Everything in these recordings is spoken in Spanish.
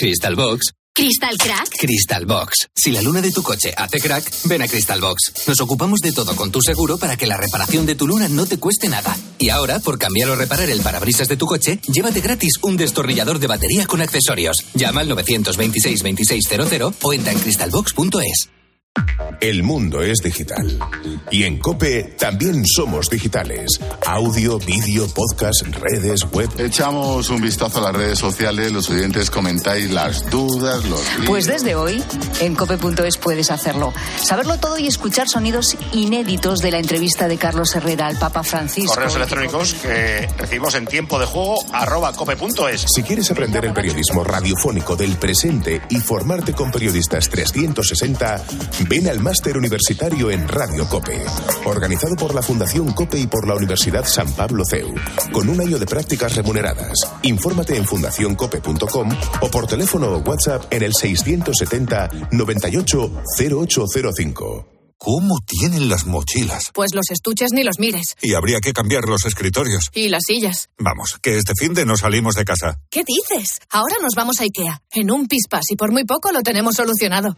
Crystal Box. ¿Crystal Crack? Crystal Box. Si la luna de tu coche hace crack, ven a Crystal Box. Nos ocupamos de todo con tu seguro para que la reparación de tu luna no te cueste nada. Y ahora, por cambiar o reparar el parabrisas de tu coche, llévate gratis un destornillador de batería con accesorios. Llama al 926 2600 o entra en crystalbox.es. El mundo es digital. Y en COPE también somos digitales. Audio, vídeo, podcast, redes, web. Echamos un vistazo a las redes sociales, los oyentes comentáis las dudas, los líos. Pues desde hoy, en cope.es puedes hacerlo. Saberlo todo y escuchar sonidos inéditos de la entrevista de Carlos Herrera al Papa Francisco. Correos electrónicos que recibimos en tiempo de juego @cope.es. Si quieres aprender el periodismo radiofónico del presente y formarte con periodistas 360, ven al máster universitario en Radio COPE, organizado por la Fundación COPE y por la Universidad San Pablo CEU, con un año de prácticas remuneradas. Infórmate en fundacioncope.com o por teléfono o WhatsApp en el 670 98 0805. ¿Cómo tienen las mochilas? Pues los estuches ni los mires. Y habría que cambiar los escritorios. Y las sillas. Vamos, que este finde no salimos de casa. ¿Qué dices? Ahora nos vamos a IKEA, en un pispás, y por muy poco lo tenemos solucionado.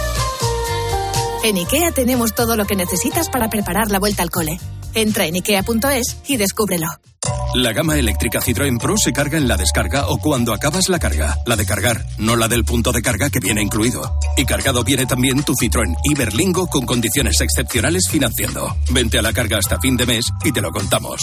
En IKEA tenemos todo lo que necesitas para preparar la vuelta al cole. Entra en ikea.es y descúbrelo. La gama eléctrica Citroën Pro se carga en la descarga o cuando acabas la carga. La de cargar, no la del punto de carga que viene incluido. Y cargado viene también tu Citroën Iberlingo con condiciones excepcionales financiando. Vente a la carga hasta fin de mes y te lo contamos.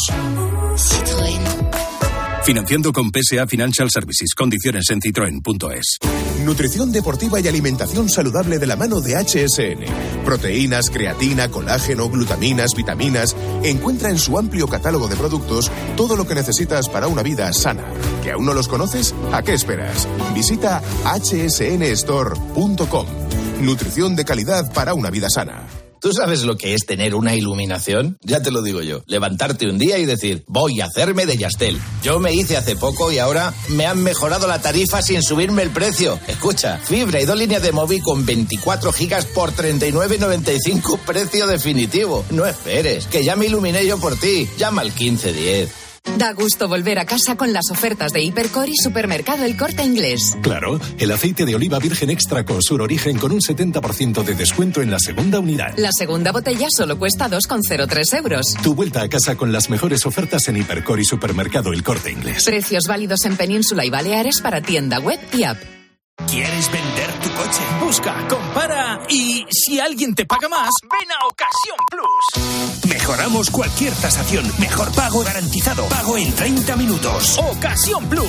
Citroën. Financiando con PSA Financial Services. Condiciones en citroen.es. Nutrición deportiva y alimentación saludable de la mano de HSN. Proteínas, creatina, colágeno, glutaminas, vitaminas. Encuentra en su amplio catálogo de productos todo lo que necesitas para una vida sana. ¿Que aún no los conoces? ¿A qué esperas? Visita hsnstore.com. Nutrición de calidad para una vida sana. ¿Tú sabes lo que es tener una iluminación? Ya te lo digo yo. Levantarte un día y decir, voy a hacerme de Yastel. Yo me hice hace poco y ahora me han mejorado la tarifa sin subirme el precio. Escucha, fibra y 2 líneas de móvil con 24 gigas por 39,95, precio definitivo. No esperes, que ya me iluminé yo por ti. Llama al 1510. Da gusto volver a casa con las ofertas de Hipercor y Supermercado El Corte Inglés. Claro, el aceite de oliva virgen extra con Sur Origen con un 70% de descuento en la segunda unidad. La segunda botella solo cuesta 2,03 euros. Tu vuelta a casa con las mejores ofertas en Hipercor y Supermercado El Corte Inglés. Precios válidos en Península y Baleares para tienda web y app. ¿Quieres vender tu coche? Busca, compara y si alguien te paga más, ven a Ocasión Plus. Mejoramos cualquier tasación. Mejor pago garantizado. Pago en 30 minutos. Ocasión Plus.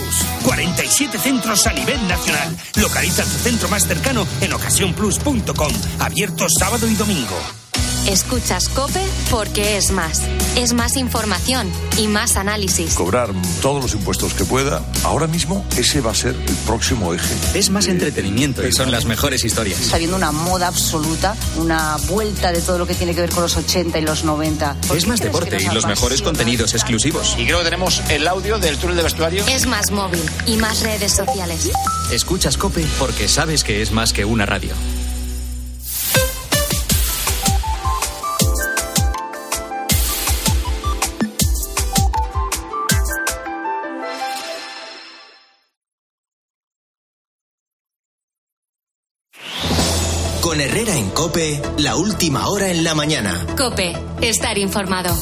47 centros a nivel nacional. Localiza tu centro más cercano en ocasiónplus.com. Abierto sábado y domingo. Escuchas COPE porque es más. Es más información y más análisis. Cobrar todos los impuestos que pueda. Ahora mismo ese va a ser el próximo eje. Es más entretenimiento y son las mejores historias. Está habiendo una moda absoluta, una vuelta de todo lo que tiene que ver con los 80 y los 90. Es más deporte y los mejores contenidos exclusivos. Y creo que tenemos el audio del túnel de vestuario. Es más móvil y más redes sociales. Escuchas COPE porque sabes que es más que una radio. Con Herrera en COPE, la última hora en la mañana. COPE, estar informado.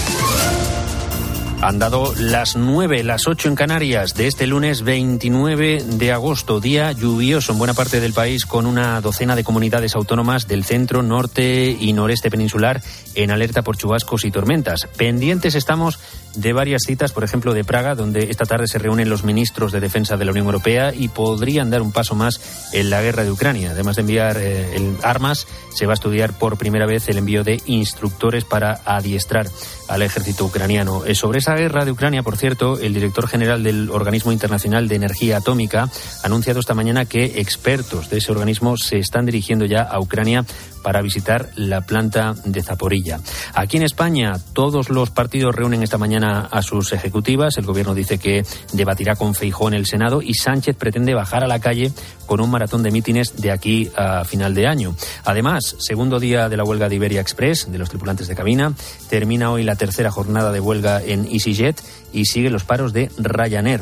Han dado las 9, las 8 en Canarias de este lunes 29 de agosto, día lluvioso en buena parte del país con una docena de comunidades autónomas del centro, norte y noreste peninsular en alerta por chubascos y tormentas. Pendientes estamos de varias citas, por ejemplo de Praga, donde esta tarde se reúnen los ministros de defensa de la Unión Europea y podrían dar un paso más en la guerra de Ucrania. Además de enviar armas, se va a estudiar por primera vez el envío de instructores para adiestrar al ejército ucraniano. Sobre esa guerra de Ucrania, por cierto, el director general del Organismo Internacional de Energía Atómica ha anunciado esta mañana que expertos de ese organismo se están dirigiendo ya a Ucrania para visitar la planta de Zaporilla. Aquí en España, todos los partidos reúnen esta mañana a sus ejecutivas. El gobierno dice que debatirá con Feijóo en el Senado y Sánchez pretende bajar a la calle con un maratón de mítines de aquí a final de año. Además, segundo día de la huelga de Iberia Express, de los tripulantes de cabina, termina hoy la tercera jornada de huelga en EasyJet y siguen los paros de Ryanair.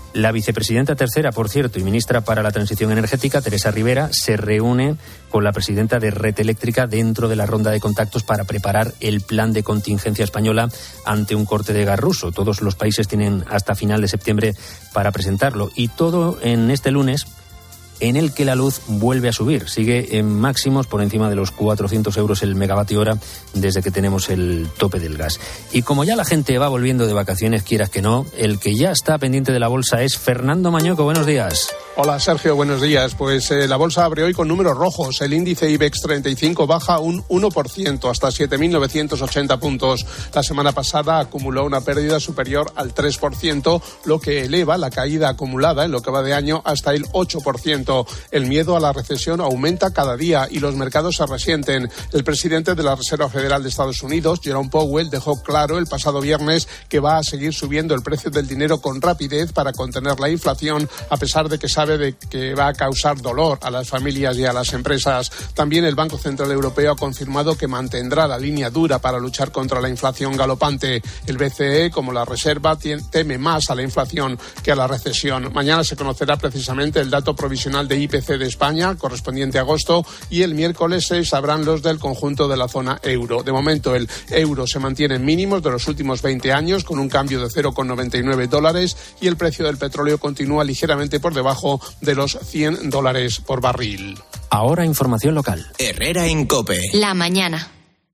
La vicepresidenta tercera, por cierto, y ministra para la Transición Energética, Teresa Rivera, se reúne con la presidenta de Red Eléctrica dentro de la ronda de contactos para preparar el plan de contingencia española ante un corte de gas ruso. Todos los países tienen hasta final de septiembre para presentarlo. Y todo en este lunes, en el que la luz vuelve a subir. Sigue en máximos por encima de los 400 euros el megavatio hora desde que tenemos el tope del gas. Y como ya la gente va volviendo de vacaciones, quieras que no, el que ya está pendiente de la bolsa es Fernando Mañueco. Buenos días. Hola Sergio, buenos días. Pues la bolsa abre hoy con números rojos. El índice IBEX 35 baja un 1% hasta 7.980 puntos. La semana pasada acumuló una pérdida superior al 3%, lo que eleva la caída acumulada en lo que va de año hasta el 8%. El miedo a la recesión aumenta cada día y los mercados se resienten. El presidente de la Reserva Federal de Estados Unidos, Jerome Powell, dejó claro el pasado viernes que va a seguir subiendo el precio del dinero con rapidez para contener la inflación, a pesar de que sabe de que va a causar dolor a las familias y a las empresas. También el Banco Central Europeo ha confirmado que mantendrá la línea dura para luchar contra la inflación galopante. El BCE, como la Reserva, teme más a la inflación que a la recesión. Mañana se conocerá precisamente el dato provisional de IPC de España, correspondiente a agosto, y el miércoles se sabrán los del conjunto de la zona euro. De momento, el euro se mantiene en mínimos de los últimos 20 años, con un cambio de $0,99, y el precio del petróleo continúa ligeramente por debajo de los $100 por barril. Ahora información local. Herrera en COPE. La mañana.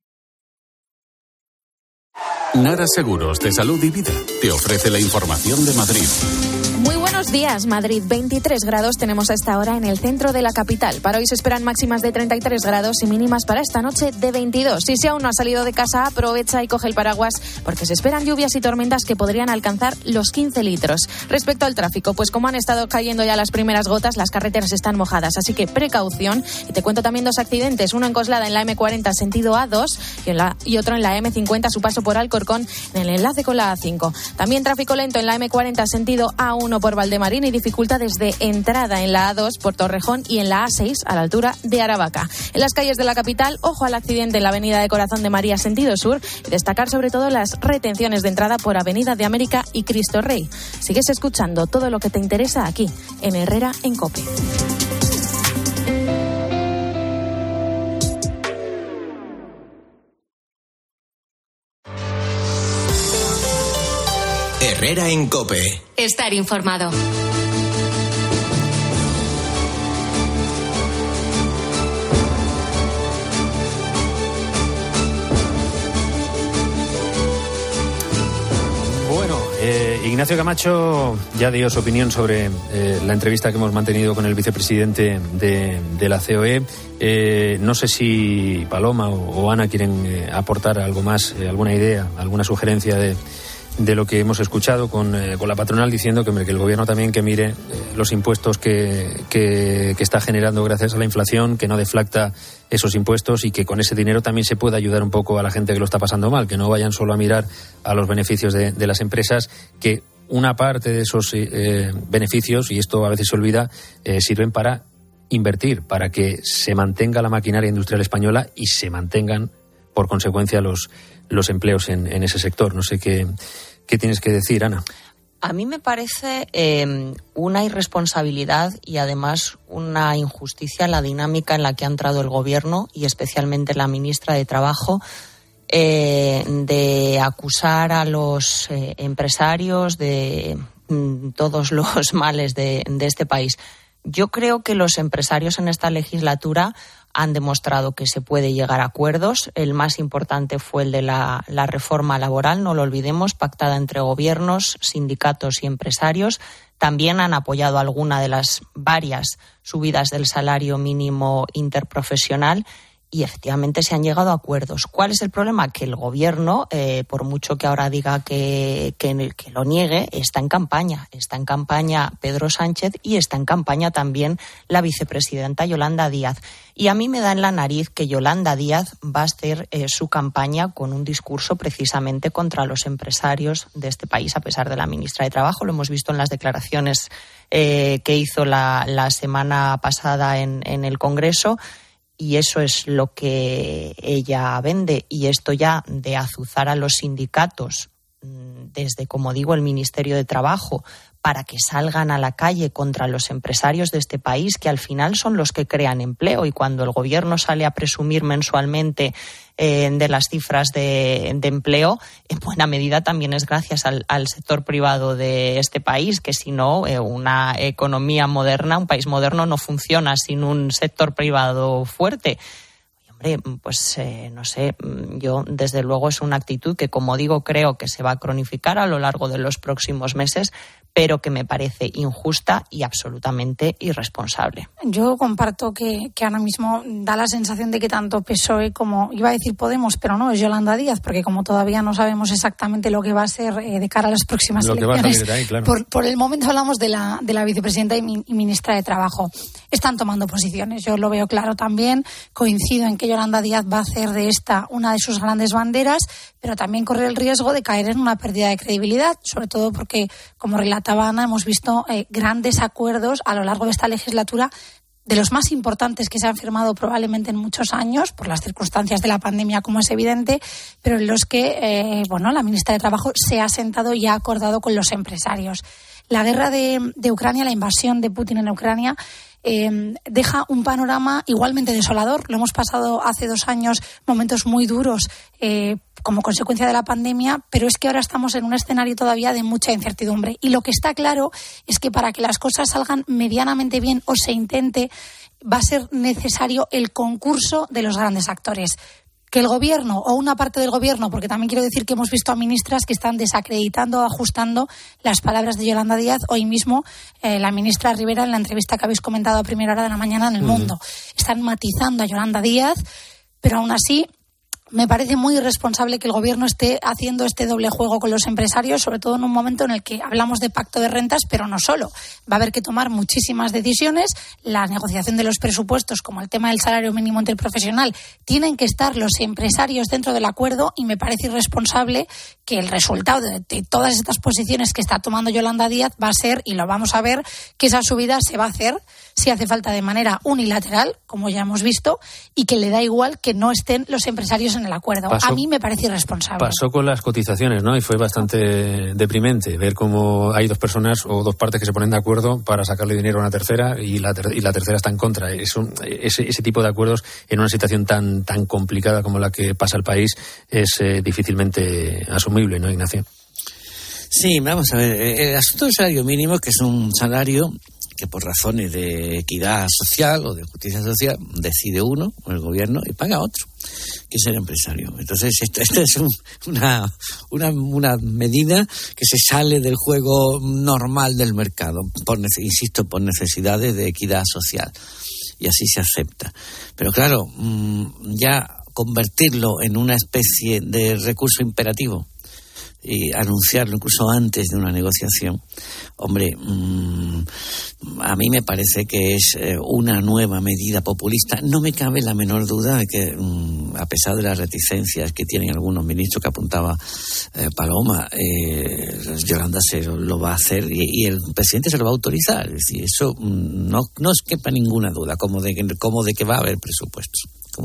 Nara Seguros de Salud y Vida te ofrece la información de Madrid. Muy buenos días, Madrid. 23 grados tenemos a esta hora en el centro de la capital. Para hoy se esperan máximas de 33 grados y mínimas para esta noche de 22. Si aún no has salido de casa, aprovecha y coge el paraguas porque se esperan lluvias y tormentas que podrían alcanzar los 15 litros. Respecto al tráfico, pues como han estado cayendo ya las primeras gotas, las carreteras están mojadas, así que precaución. Y te cuento también dos accidentes, uno en Coslada en la M40 sentido A2 y otro en la M50 a su paso por Alcorcón en el enlace con la A5. También tráfico lento en la M40 sentido A1 por Valdemarín y dificultades de entrada en la A2 por Torrejón y en la A6 a la altura de Aravaca. En las calles de la capital, ojo al accidente en la avenida de Corazón de María sentido sur y destacar sobre todo las retenciones de entrada por Avenida de América y Cristo Rey. Sigues escuchando todo lo que te interesa aquí en Herrera en COPE. Herrera en COPE. Estar informado. Bueno, Ignacio Camacho ya dio su opinión sobre la entrevista que hemos mantenido con el vicepresidente de la COE. No sé si Paloma o Ana quieren aportar algo más, alguna idea, alguna sugerencia de lo que hemos escuchado con la patronal diciendo que el gobierno también que mire los impuestos que está generando gracias a la inflación, que no deflacta esos impuestos y que con ese dinero también se pueda ayudar un poco a la gente que lo está pasando mal, que no vayan solo a mirar a los beneficios de las empresas, que una parte de esos beneficios, y esto a veces se olvida, sirven para invertir, para que se mantenga la maquinaria industrial española y se mantengan por consecuencia los empleos en ese sector. No sé qué tienes que decir, Ana. A mí me parece una irresponsabilidad y además una injusticia la dinámica en la que ha entrado el gobierno y especialmente la ministra de Trabajo de acusar a los empresarios de todos los males de este país. Yo creo que los empresarios en esta legislatura han demostrado que se puede llegar a acuerdos. El más importante fue el de la reforma laboral, no lo olvidemos, pactada entre gobiernos, sindicatos y empresarios. También han apoyado alguna de las varias subidas del salario mínimo interprofesional y efectivamente se han llegado a acuerdos. ¿Cuál es el problema? Que el gobierno, por mucho que ahora diga que lo niegue, está en campaña. Está en campaña Pedro Sánchez y está en campaña también la vicepresidenta Yolanda Díaz. Y a mí me da en la nariz que Yolanda Díaz va a hacer su campaña con un discurso precisamente contra los empresarios de este país, a pesar de la ministra de Trabajo. Lo hemos visto en las declaraciones que hizo la semana pasada en el Congreso. Y eso es lo que ella vende. Y esto ya de azuzar a los sindicatos, desde, como digo, el Ministerio de Trabajo, para que salgan a la calle contra los empresarios de este país, que al final son los que crean empleo. Y cuando el gobierno sale a presumir mensualmente de las cifras de empleo, en buena medida también es gracias al sector privado de este país, que si no, una economía moderna, un país moderno no funciona sin un sector privado fuerte. Pues no sé, yo desde luego es una actitud que, como digo, creo que se va a cronificar a lo largo de los próximos meses, pero que me parece injusta y absolutamente irresponsable. Yo comparto que ahora mismo da la sensación de que tanto PSOE como, iba a decir Podemos, pero no, es Yolanda Díaz, porque como todavía no sabemos exactamente lo que va a ser de cara a las próximas elecciones, ahí, claro. por el momento hablamos de la vicepresidenta y ministra de Trabajo. Están tomando posiciones, yo lo veo claro también, coincido en que Yolanda Díaz va a hacer de esta una de sus grandes banderas, pero también corre el riesgo de caer en una pérdida de credibilidad, sobre todo porque, como relataba Ana, hemos visto grandes acuerdos a lo largo de esta legislatura, de los más importantes que se han firmado probablemente en muchos años, por las circunstancias de la pandemia, como es evidente, pero en los que la ministra de Trabajo se ha sentado y ha acordado con los empresarios. La guerra de Ucrania, la invasión de Putin en Ucrania, deja un panorama igualmente desolador. Lo hemos pasado hace 2 años momentos muy duros como consecuencia de la pandemia, pero es que ahora estamos en un escenario todavía de mucha incertidumbre. Y lo que está claro es que para que las cosas salgan medianamente bien o se intente, va a ser necesario el concurso de los grandes actores. Que el gobierno o una parte del gobierno, porque también quiero decir que hemos visto a ministras que están desacreditando o ajustando las palabras de Yolanda Díaz. Hoy mismo la ministra Rivera, en la entrevista que habéis comentado a primera hora de la mañana en El Mundo, están matizando a Yolanda Díaz, pero aún así me parece muy irresponsable que el gobierno esté haciendo este doble juego con los empresarios, sobre todo en un momento en el que hablamos de pacto de rentas, pero no solo. Va a haber que tomar muchísimas decisiones. La negociación de los presupuestos, como el tema del salario mínimo interprofesional, tienen que estar los empresarios dentro del acuerdo, y me parece irresponsable que el resultado de todas estas posiciones que está tomando Yolanda Díaz va a ser, y lo vamos a ver, que esa subida se va a hacer, si hace falta, de manera unilateral, como ya hemos visto, y que le da igual que no estén los empresarios en el acuerdo. A mí me parece irresponsable. Pasó con las cotizaciones, ¿no? Y fue bastante deprimente ver cómo hay 2 personas o 2 partes que se ponen de acuerdo para sacarle dinero a una tercera y la tercera está en contra. Ese tipo de acuerdos en una situación tan complicada como la que pasa el país es difícilmente asumible, ¿no, Ignacio? Sí, vamos a ver. El asunto del salario mínimo, que es un salario que por razones de equidad social o de justicia social decide uno, el gobierno, y paga otro, que es el empresario. Entonces, esta es una medida que se sale del juego normal del mercado, por necesidades de equidad social. Y así se acepta. Pero claro, ya convertirlo en una especie de recurso imperativo y anunciarlo incluso antes de una negociación, hombre, a mí me parece que es una nueva medida populista. No me cabe la menor duda de que, a pesar de las reticencias que tienen algunos ministros que apuntaba Paloma, Yolanda se lo va a hacer y el presidente se lo va a autorizar. Es decir, eso no os quepa ninguna duda, como de que va a haber presupuestos.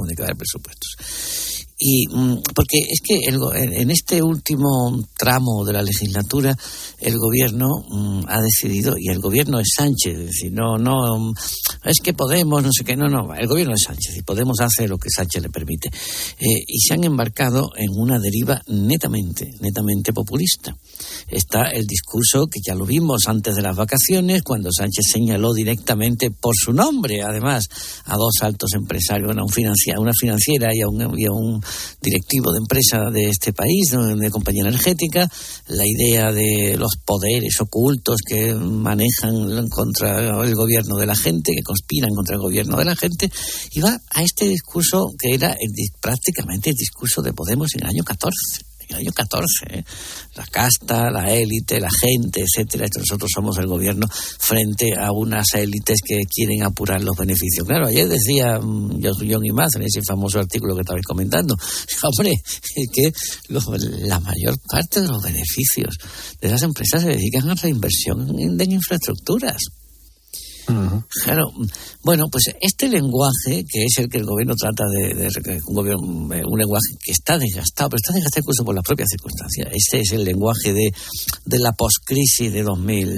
Y porque es que en este último tramo de la legislatura el gobierno ha decidido, y el gobierno es Sánchez, es decir, no es que Podemos, no sé qué, no, el gobierno es Sánchez y Podemos hace lo que Sánchez le permite, y se han embarcado en una deriva netamente populista. Está el discurso que ya lo vimos antes de las vacaciones, cuando Sánchez señaló directamente por su nombre, además, a 2 altos empresarios, a una financiera y a un directivo de empresa de este país, de compañía energética, la idea de los poderes ocultos que manejan contra el gobierno de la gente, que conspiran contra el gobierno de la gente, y va a este discurso que era prácticamente el discurso de Podemos en el año 14. En el año 14, la casta, la élite, la gente, etcétera. Nosotros somos el gobierno frente a unas élites que quieren apurar los beneficios. Claro, ayer decía John Imaz en ese famoso artículo que estabais comentando, hombre, es que la mayor parte de los beneficios de esas empresas se dedican a la inversión en infraestructuras. Claro, bueno, pues este lenguaje, que es el que el gobierno trata un lenguaje que está desgastado, pero está desgastado incluso por las propias circunstancias. Este es el lenguaje de la poscrisis de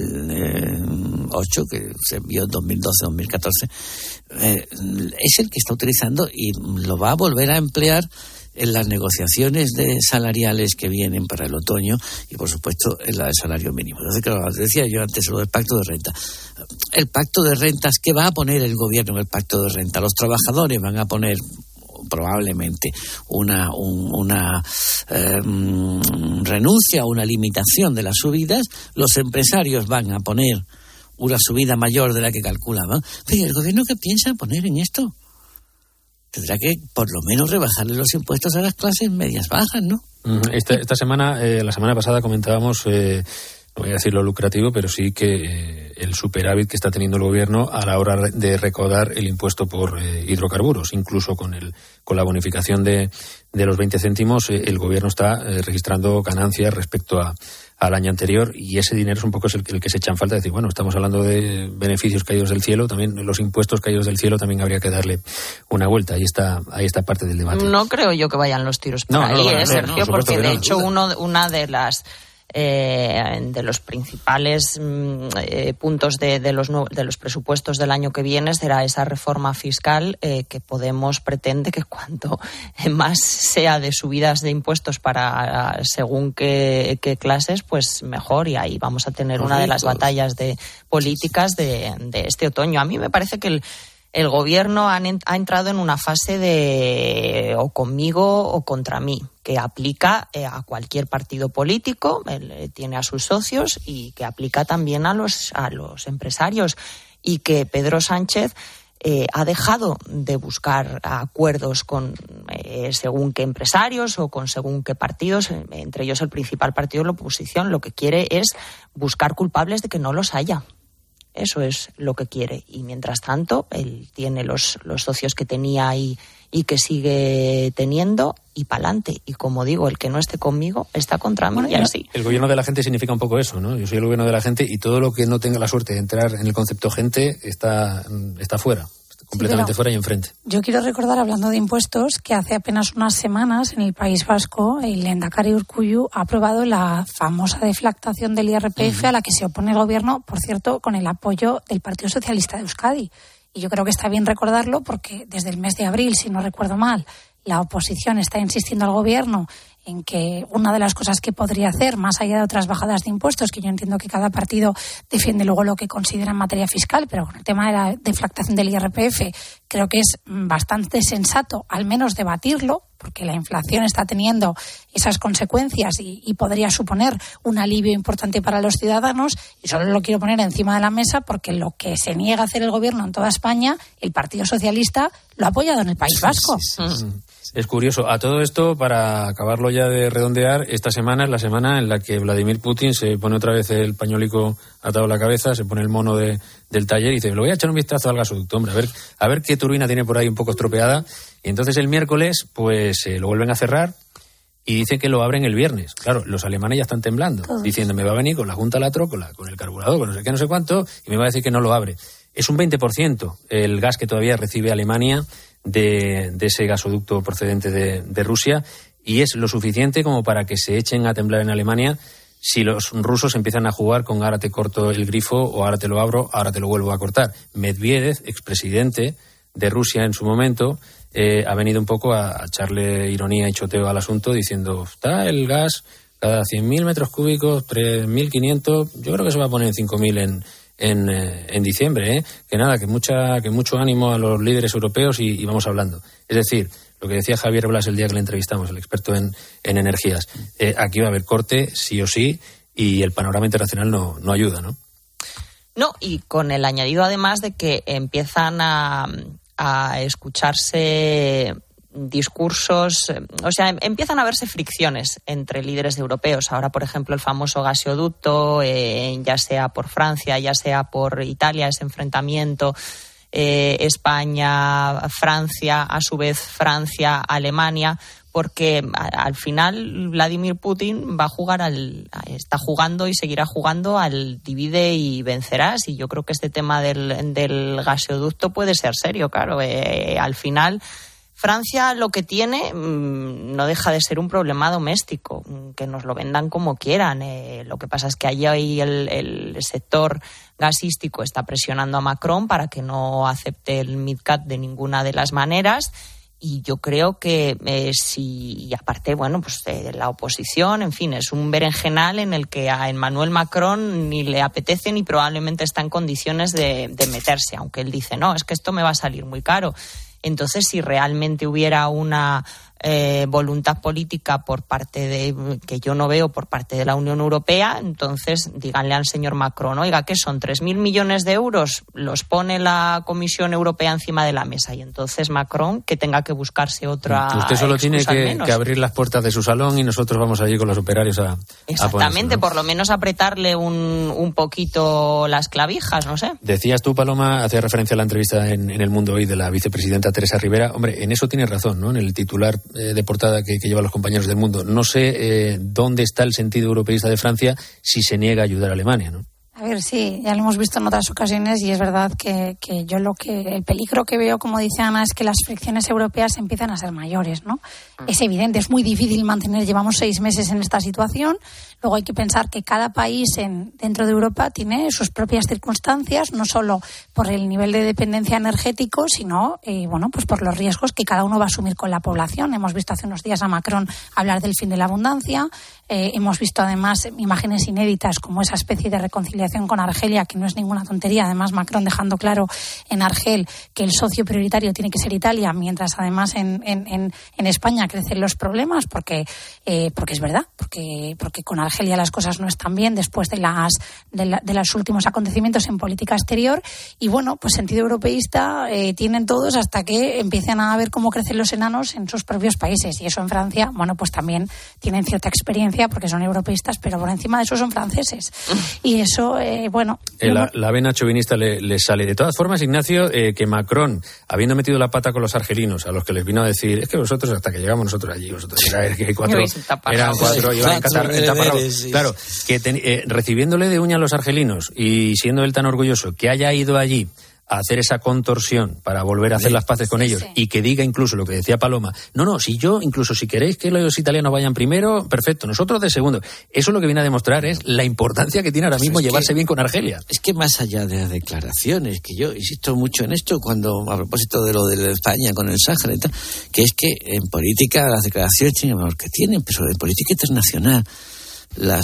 2008, que se vio en 2012-2014, es el que está utilizando y lo va a volver a emplear en las negociaciones salariales que vienen para el otoño y, por supuesto, en la del salario mínimo. Entonces, claro, decía yo antes lo del pacto de renta. El pacto de rentas, ¿qué va a poner el gobierno en el pacto de renta? Los trabajadores van a poner probablemente una renuncia o una limitación de las subidas. Los empresarios van a poner una subida mayor de la que calculaban. Pero ¿el gobierno qué piensa poner en esto? Tendrá que, por lo menos, rebajarle los impuestos a las clases medias bajas, ¿no? Esta semana, la semana pasada comentábamos, no voy a decir lo lucrativo, pero sí que el superávit que está teniendo el gobierno a la hora de recaudar el impuesto por hidrocarburos. Incluso con la bonificación de los 20 céntimos, el gobierno está registrando ganancias respecto al año anterior, y ese dinero es un poco el que se echa en falta. Decir, bueno, estamos hablando de beneficios caídos del cielo, también los impuestos caídos del cielo también habría que darle una vuelta. Ahí está parte del debate. No creo yo que vayan los tiros por ahí, Sergio, porque de hecho una de las de los principales puntos de los presupuestos del año que viene será esa reforma fiscal que Podemos pretende que cuanto más sea de subidas de impuestos para según qué clases, pues mejor, y ahí vamos a tener una de las batallas políticas de este otoño. A mí me parece que el gobierno ha entrado en una fase de o conmigo o contra mí, que aplica a cualquier partido político, él tiene a sus socios, y que aplica también a los empresarios, y que Pedro Sánchez ha dejado de buscar acuerdos con según qué empresarios o con según qué partidos, entre ellos el principal partido de la oposición. Lo que quiere es buscar culpables de que no los haya. Eso es lo que quiere. Y mientras tanto, él tiene los socios que tenía y que sigue teniendo, y pa'lante. Y como digo, el que no esté conmigo está contra mí, y así. El gobierno de la gente significa un poco eso, ¿no? Yo soy el gobierno de la gente, y todo lo que no tenga la suerte de entrar en el concepto gente está fuera. Completamente fuera y enfrente. Yo quiero recordar, hablando de impuestos, que hace apenas unas semanas en el País Vasco el Lehendakari Urkullu ha aprobado la famosa deflactación del IRPF a la que se opone el gobierno, por cierto, con el apoyo del Partido Socialista de Euskadi. Y yo creo que está bien recordarlo porque desde el mes de abril, si no recuerdo mal, la oposición está insistiendo al gobierno en que una de las cosas que podría hacer, más allá de otras bajadas de impuestos, que yo entiendo que cada partido defiende luego lo que considera en materia fiscal, pero con el tema de la deflactación del IRPF creo que es bastante sensato al menos debatirlo, porque la inflación está teniendo esas consecuencias y podría suponer un alivio importante para los ciudadanos, y solo lo quiero poner encima de la mesa porque lo que se niega a hacer el gobierno en toda España, el Partido Socialista lo ha apoyado en el País Vasco. Es curioso. A todo esto, para acabarlo ya de redondear, esta semana es la semana en la que Vladimir Putin se pone otra vez el pañuelico atado a la cabeza, se pone el mono del taller y dice, le voy a echar un vistazo al gasoducto, hombre, a ver qué turbina tiene por ahí un poco estropeada. Y entonces el miércoles pues lo vuelven a cerrar y dicen que lo abren el viernes. Claro, los alemanes ya están temblando, diciendo, me va a venir con la junta a la trócola, con el carburador, con no sé qué, no sé cuánto, y me va a decir que no lo abre. Es un 20% el gas que todavía recibe Alemania de ese gasoducto procedente de Rusia, y es lo suficiente como para que se echen a temblar en Alemania si los rusos empiezan a jugar con ahora te corto el grifo o ahora te lo abro, ahora te lo vuelvo a cortar. Medvedev, expresidente de Rusia en su momento, ha venido un poco a echarle ironía y choteo al asunto, diciendo, está el gas cada 100.000 metros cúbicos, 3.500, yo creo que se va a poner en 5.000 en diciembre, que nada, que mucho ánimo a los líderes europeos y vamos hablando. Es decir, lo que decía Javier Blas el día que le entrevistamos, el experto en energías, aquí va a haber corte sí o sí, y el panorama internacional no ayuda, ¿no? No, y con el añadido además de que empiezan a escucharse discursos, o sea, empiezan a verse fricciones entre líderes europeos. Ahora, por ejemplo, el famoso gasoducto, ya sea por Francia, ya sea por Italia, ese enfrentamiento, España, Francia, a su vez Francia, Alemania, porque al final Vladimir Putin está jugando y seguirá jugando al divide y vencerás, y yo creo que este tema del gasoducto puede ser serio, claro. Al final Francia lo que tiene no deja de ser un problema doméstico, que nos lo vendan como quieran. Lo que pasa es que allí el sector gasístico está presionando a Macron para que no acepte el MidCat de ninguna de las maneras. Y yo creo que y aparte, la oposición, en fin, es un berenjenal en el que a Emmanuel Macron ni le apetece ni probablemente está en condiciones de meterse, aunque él dice, no, es que esto me va a salir muy caro. Entonces, si realmente hubiera una voluntad política que yo no veo por parte de la Unión Europea, entonces díganle al señor Macron, oiga, ¿qué son? 3.000 millones de euros, los pone la Comisión Europea encima de la mesa, y entonces Macron que tenga que buscarse otra. Usted solo tiene que abrir las puertas de su salón y nosotros vamos allí con los operarios a exactamente, ¿no? Por lo menos apretarle un poquito las clavijas, no sé. Decías tú, Paloma, hacía referencia a la entrevista en El Mundo Hoy de la vicepresidenta Teresa Rivera. Hombre, en eso tienes razón, ¿no? En el titular de portada que llevan los compañeros del Mundo. No sé dónde está el sentido europeísta de Francia si se niega a ayudar a Alemania, ¿no? A ver, sí, ya lo hemos visto en otras ocasiones y es verdad que yo el peligro que veo, como dice Ana, es que las fricciones europeas empiezan a ser mayores, ¿no? Es evidente, es muy difícil llevamos 6 meses en esta situación. Luego hay que pensar que cada país dentro de Europa tiene sus propias circunstancias, no solo por el nivel de dependencia energético, sino pues por los riesgos que cada uno va a asumir con la población. Hemos visto hace unos días a Macron hablar del fin de la abundancia. Hemos visto además imágenes inéditas como esa especie de reconciliación con Argelia, que no es ninguna tontería. Además, Macron dejando claro en Argel que el socio prioritario tiene que ser Italia, mientras además en España crecen los problemas, porque es verdad, porque con Argelia las cosas no están bien después de los últimos acontecimientos en política exterior. Y pues sentido europeísta tienen todos hasta que empiecen a ver cómo crecen los enanos en sus propios países. Y eso en Francia, pues también tienen cierta experiencia porque son europeístas, pero por encima de eso son franceses. Y eso, La vena chauvinista le sale. De todas formas, Ignacio, que Macron, habiendo metido la pata con los argelinos, a los que les vino a decir, es que vosotros, hasta que llegamos nosotros allí, eran 4, iban taparrabos. Sí. Claro, que recibiéndole de uña a los argelinos y siendo él tan orgulloso que haya ido allí a hacer esa contorsión para volver a hacer las paces con ellos, y que diga incluso lo que decía Paloma, si queréis que los italianos vayan primero, perfecto, nosotros de segundo. Eso lo que viene a demostrar es la importancia que tiene ahora mismo llevarse bien con Argelia. Es que más allá de las declaraciones, que yo insisto mucho en esto a propósito de lo de España con el Sáhara y tal, que es que en política las declaraciones tienen el valor que tienen, pero en política internacional las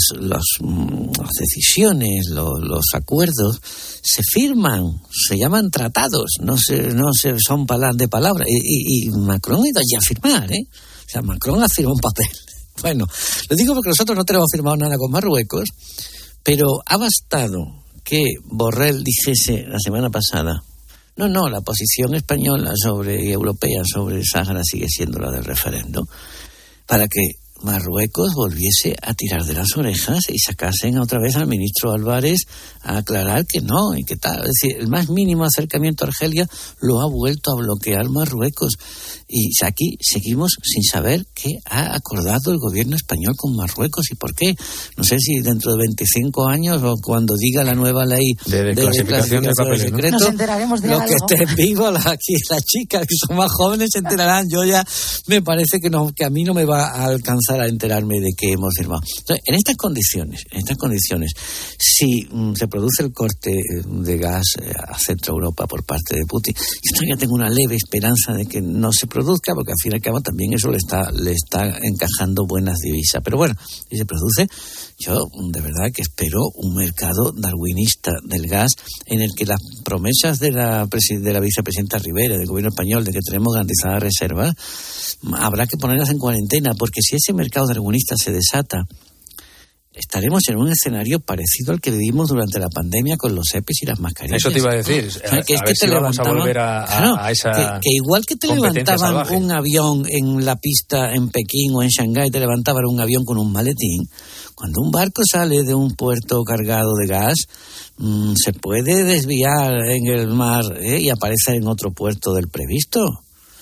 decisiones, los acuerdos se firman, se llaman tratados, no son de palabra. Y Macron ha ido allí a firmar, O sea, Macron ha firmado un papel. Bueno, lo digo porque nosotros no tenemos firmado nada con Marruecos, pero ha bastado que Borrell dijese la semana pasada, no, la posición española y europea sobre el Sáhara sigue siendo la del referéndum, para que Marruecos volviese a tirar de las orejas y sacasen otra vez al ministro Álvarez a aclarar que no y que tal. Es decir, el más mínimo acercamiento a Argelia lo ha vuelto a bloquear Marruecos. Y aquí seguimos sin saber qué ha acordado el gobierno español con Marruecos y por qué. No sé si dentro de 25 años o cuando diga la nueva ley de clasificación de papeles secretos, ¿no? Nos enteraremos de algo. Los que estén vivos, aquí las chicas que son más jóvenes se enterarán. Yo ya me parece que a mí no me va a alcanzar a enterarme de que hemos firmado. Entonces, en estas condiciones, si se produce el corte de gas a Centro Europa por parte de Putin, yo todavía tengo una leve esperanza de que no se produzca, porque al fin y al cabo también eso le está encajando buenas divisas. Pero bueno, si se produce, yo de verdad que espero un mercado darwinista del gas en el que las promesas de la vicepresidenta Rivera, del gobierno español, de que tenemos garantizadas reservas, habrá que ponerlas en cuarentena, porque si ese mercado darwinista se desata, estaremos en un escenario parecido al que vivimos durante la pandemia con los EPIs y las mascarillas. Eso te iba a decir. Vamos a volver a esa que igual que te levantaban salvaje. Un avión en la pista en Pekín o en Shanghái, te levantaban un avión con un maletín. Cuando un barco sale de un puerto cargado de gas, se puede desviar en el mar y aparecer en otro puerto del previsto.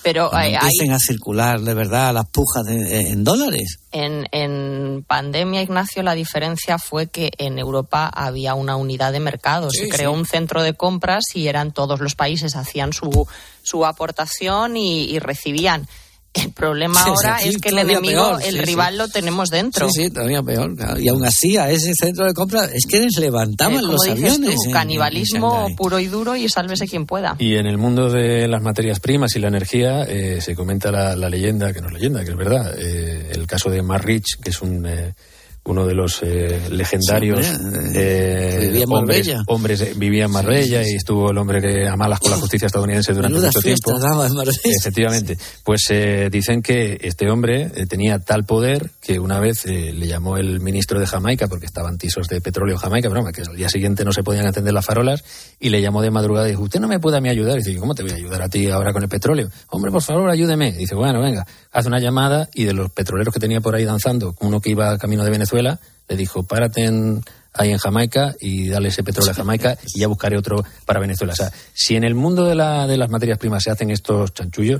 Pero empiecen a circular de verdad las pujas en dólares. En pandemia, Ignacio, la diferencia fue que en Europa había una unidad de mercado. Se creó un centro de compras y eran todos los países hacían su aportación y recibían. El problema ahora es que el enemigo, el rival lo tenemos dentro. Sí, todavía peor. Claro. Y aún así, a ese centro de compras es que les levantaban los aviones. Tú, canibalismo puro y duro y sálvese quien pueda. Y en el mundo de las materias primas y la energía se comenta la leyenda, que no es leyenda, que es verdad. El caso de Marrich, que es uno de los legendarios hombres vivía en Marbella y estuvo el hombre que a malas con la justicia estadounidense durante mucho tiempo. Efectivamente. Pues dicen que este hombre tenía tal poder que una vez le llamó el ministro de Jamaica, porque estaban tisos de petróleo en Jamaica, pero que al día siguiente no se podían encender las farolas, y le llamó de madrugada y dijo: ¿usted no me puede a mí ayudar? Y dice: ¿cómo te voy a ayudar a ti ahora con el petróleo? Hombre, por favor, ayúdeme. Y dice: bueno, venga, hace una llamada, y de los petroleros que tenía por ahí danzando, uno que iba camino de Venezuela, le dijo: párate ahí en Jamaica y dale ese petróleo a Jamaica y ya buscaré otro para Venezuela. O sea, si en el mundo de las materias primas se hacen estos chanchullos...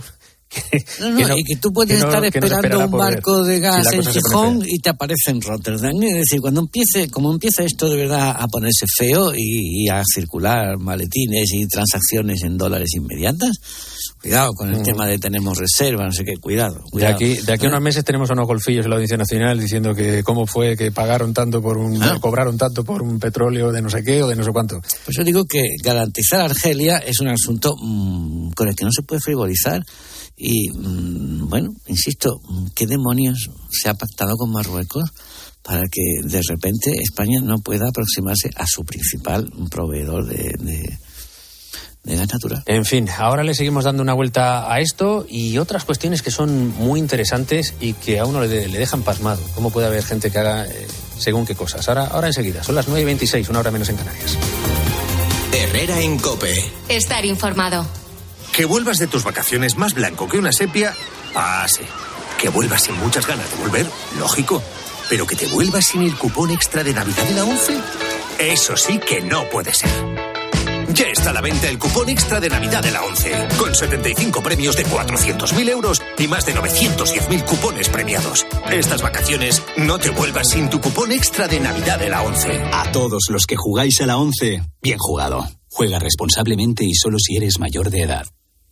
y que tú puedes estar esperando un barco de gas en Gijón y te aparece en Rotterdam. Es decir, como empieza esto de verdad a ponerse feo y a circular maletines y transacciones en dólares inmediatas, cuidado con el tema de tenemos reserva, no sé qué, cuidado. De aquí a unos meses tenemos a unos golfillos en la Audiencia Nacional diciendo que cómo fue que pagaron tanto cobraron tanto por un petróleo de no sé qué o de no sé cuánto. Pues yo digo que garantizar Argelia es un asunto con el que no se puede frivolizar. Y, bueno, insisto, ¿qué demonios se ha pactado con Marruecos para que de repente España no pueda aproximarse a su principal proveedor de gas natural? En fin, ahora le seguimos dando una vuelta a esto y otras cuestiones que son muy interesantes y que a uno le dejan pasmado. ¿Cómo puede haber gente que haga según qué cosas? Ahora enseguida, son las 9:26, una hora menos en Canarias. Herrera en COPE. Estar informado. Que vuelvas de tus vacaciones más blanco que una sepia, sí. Que vuelvas sin muchas ganas de volver, lógico. Pero que te vuelvas sin el cupón extra de Navidad de la ONCE, eso sí que no puede ser. Ya está a la venta el cupón extra de Navidad de la ONCE, con 75 premios de 400.000 euros y más de 910.000 cupones premiados. Estas vacaciones no te vuelvas sin tu cupón extra de Navidad de la ONCE. A todos los que jugáis a la ONCE, bien jugado. Juega responsablemente y solo si eres mayor de edad.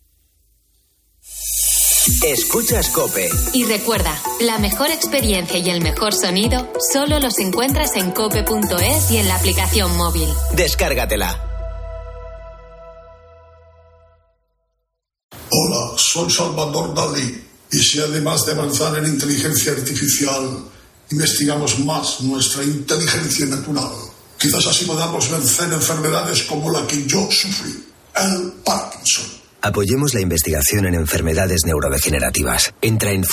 Escuchas COPE. Y recuerda, la mejor experiencia y el mejor sonido solo los encuentras en cope.es y en la aplicación móvil. Descárgatela. Hola, soy Salvador Dalí. Y si además de avanzar en inteligencia artificial, investigamos más nuestra inteligencia natural, quizás así podamos vencer enfermedades como la que yo sufrí, el Parkinson. Apoyemos la investigación en enfermedades neurodegenerativas. Entra en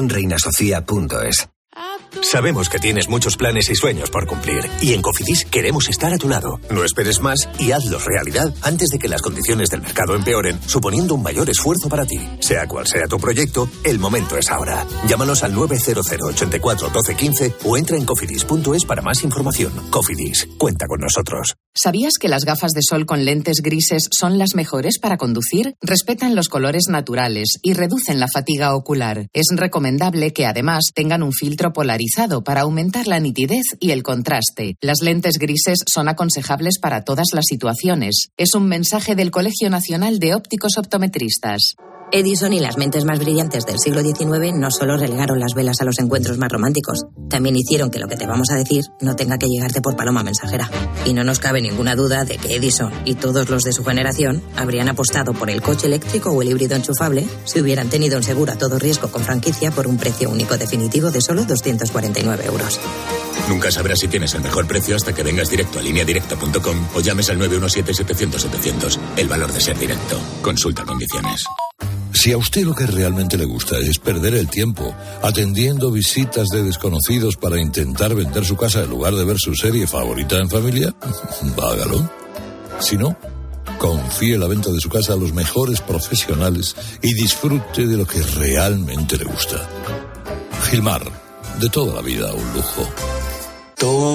fundacionreinasofía.es. Sabemos que tienes muchos planes y sueños por cumplir, y en Cofidis queremos estar a tu lado. No esperes más y hazlos realidad antes de que las condiciones del mercado empeoren, suponiendo un mayor esfuerzo para ti. Sea cual sea tu proyecto, el momento es ahora. Llámanos al 900 84 12 15 o entra en cofidis.es para más información. Cofidis, cuenta con nosotros. ¿Sabías que las gafas de sol con lentes grises son las mejores para conducir? Respetan los colores naturales y reducen la fatiga ocular. Es recomendable que además tengan un filtro polarizado para aumentar la nitidez y el contraste. Las lentes grises son aconsejables para todas las situaciones. Es un mensaje del Colegio Nacional de Ópticos Optometristas. Edison y las mentes más brillantes del siglo XIX no solo relegaron las velas a los encuentros más románticos, también hicieron que lo que te vamos a decir no tenga que llegarte por paloma mensajera. Y no nos cabe ninguna duda de que Edison y todos los de su generación habrían apostado por el coche eléctrico o el híbrido enchufable si hubieran tenido un seguro a todo riesgo con franquicia por un precio único definitivo de solo 249 euros. Nunca sabrás si tienes el mejor precio hasta que vengas directo a lineadirecta.com o llames al 917-700-700. El valor de ser directo. Consulta condiciones. Si a usted lo que realmente le gusta es perder el tiempo atendiendo visitas de desconocidos para intentar vender su casa en lugar de ver su serie favorita en familia, hágalo. Si no, confíe la venta de su casa a los mejores profesionales y disfrute de lo que realmente le gusta. Gilmar, de toda la vida un lujo.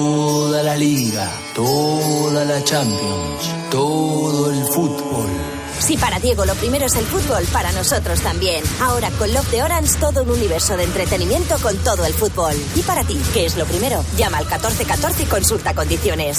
Toda la Liga, toda la Champions, todo el fútbol. Si para Diego lo primero es el fútbol, para nosotros también. Ahora con Love de Orange, todo un universo de entretenimiento con todo el fútbol. Y para ti, ¿qué es lo primero? Llama al 1414 y consulta condiciones.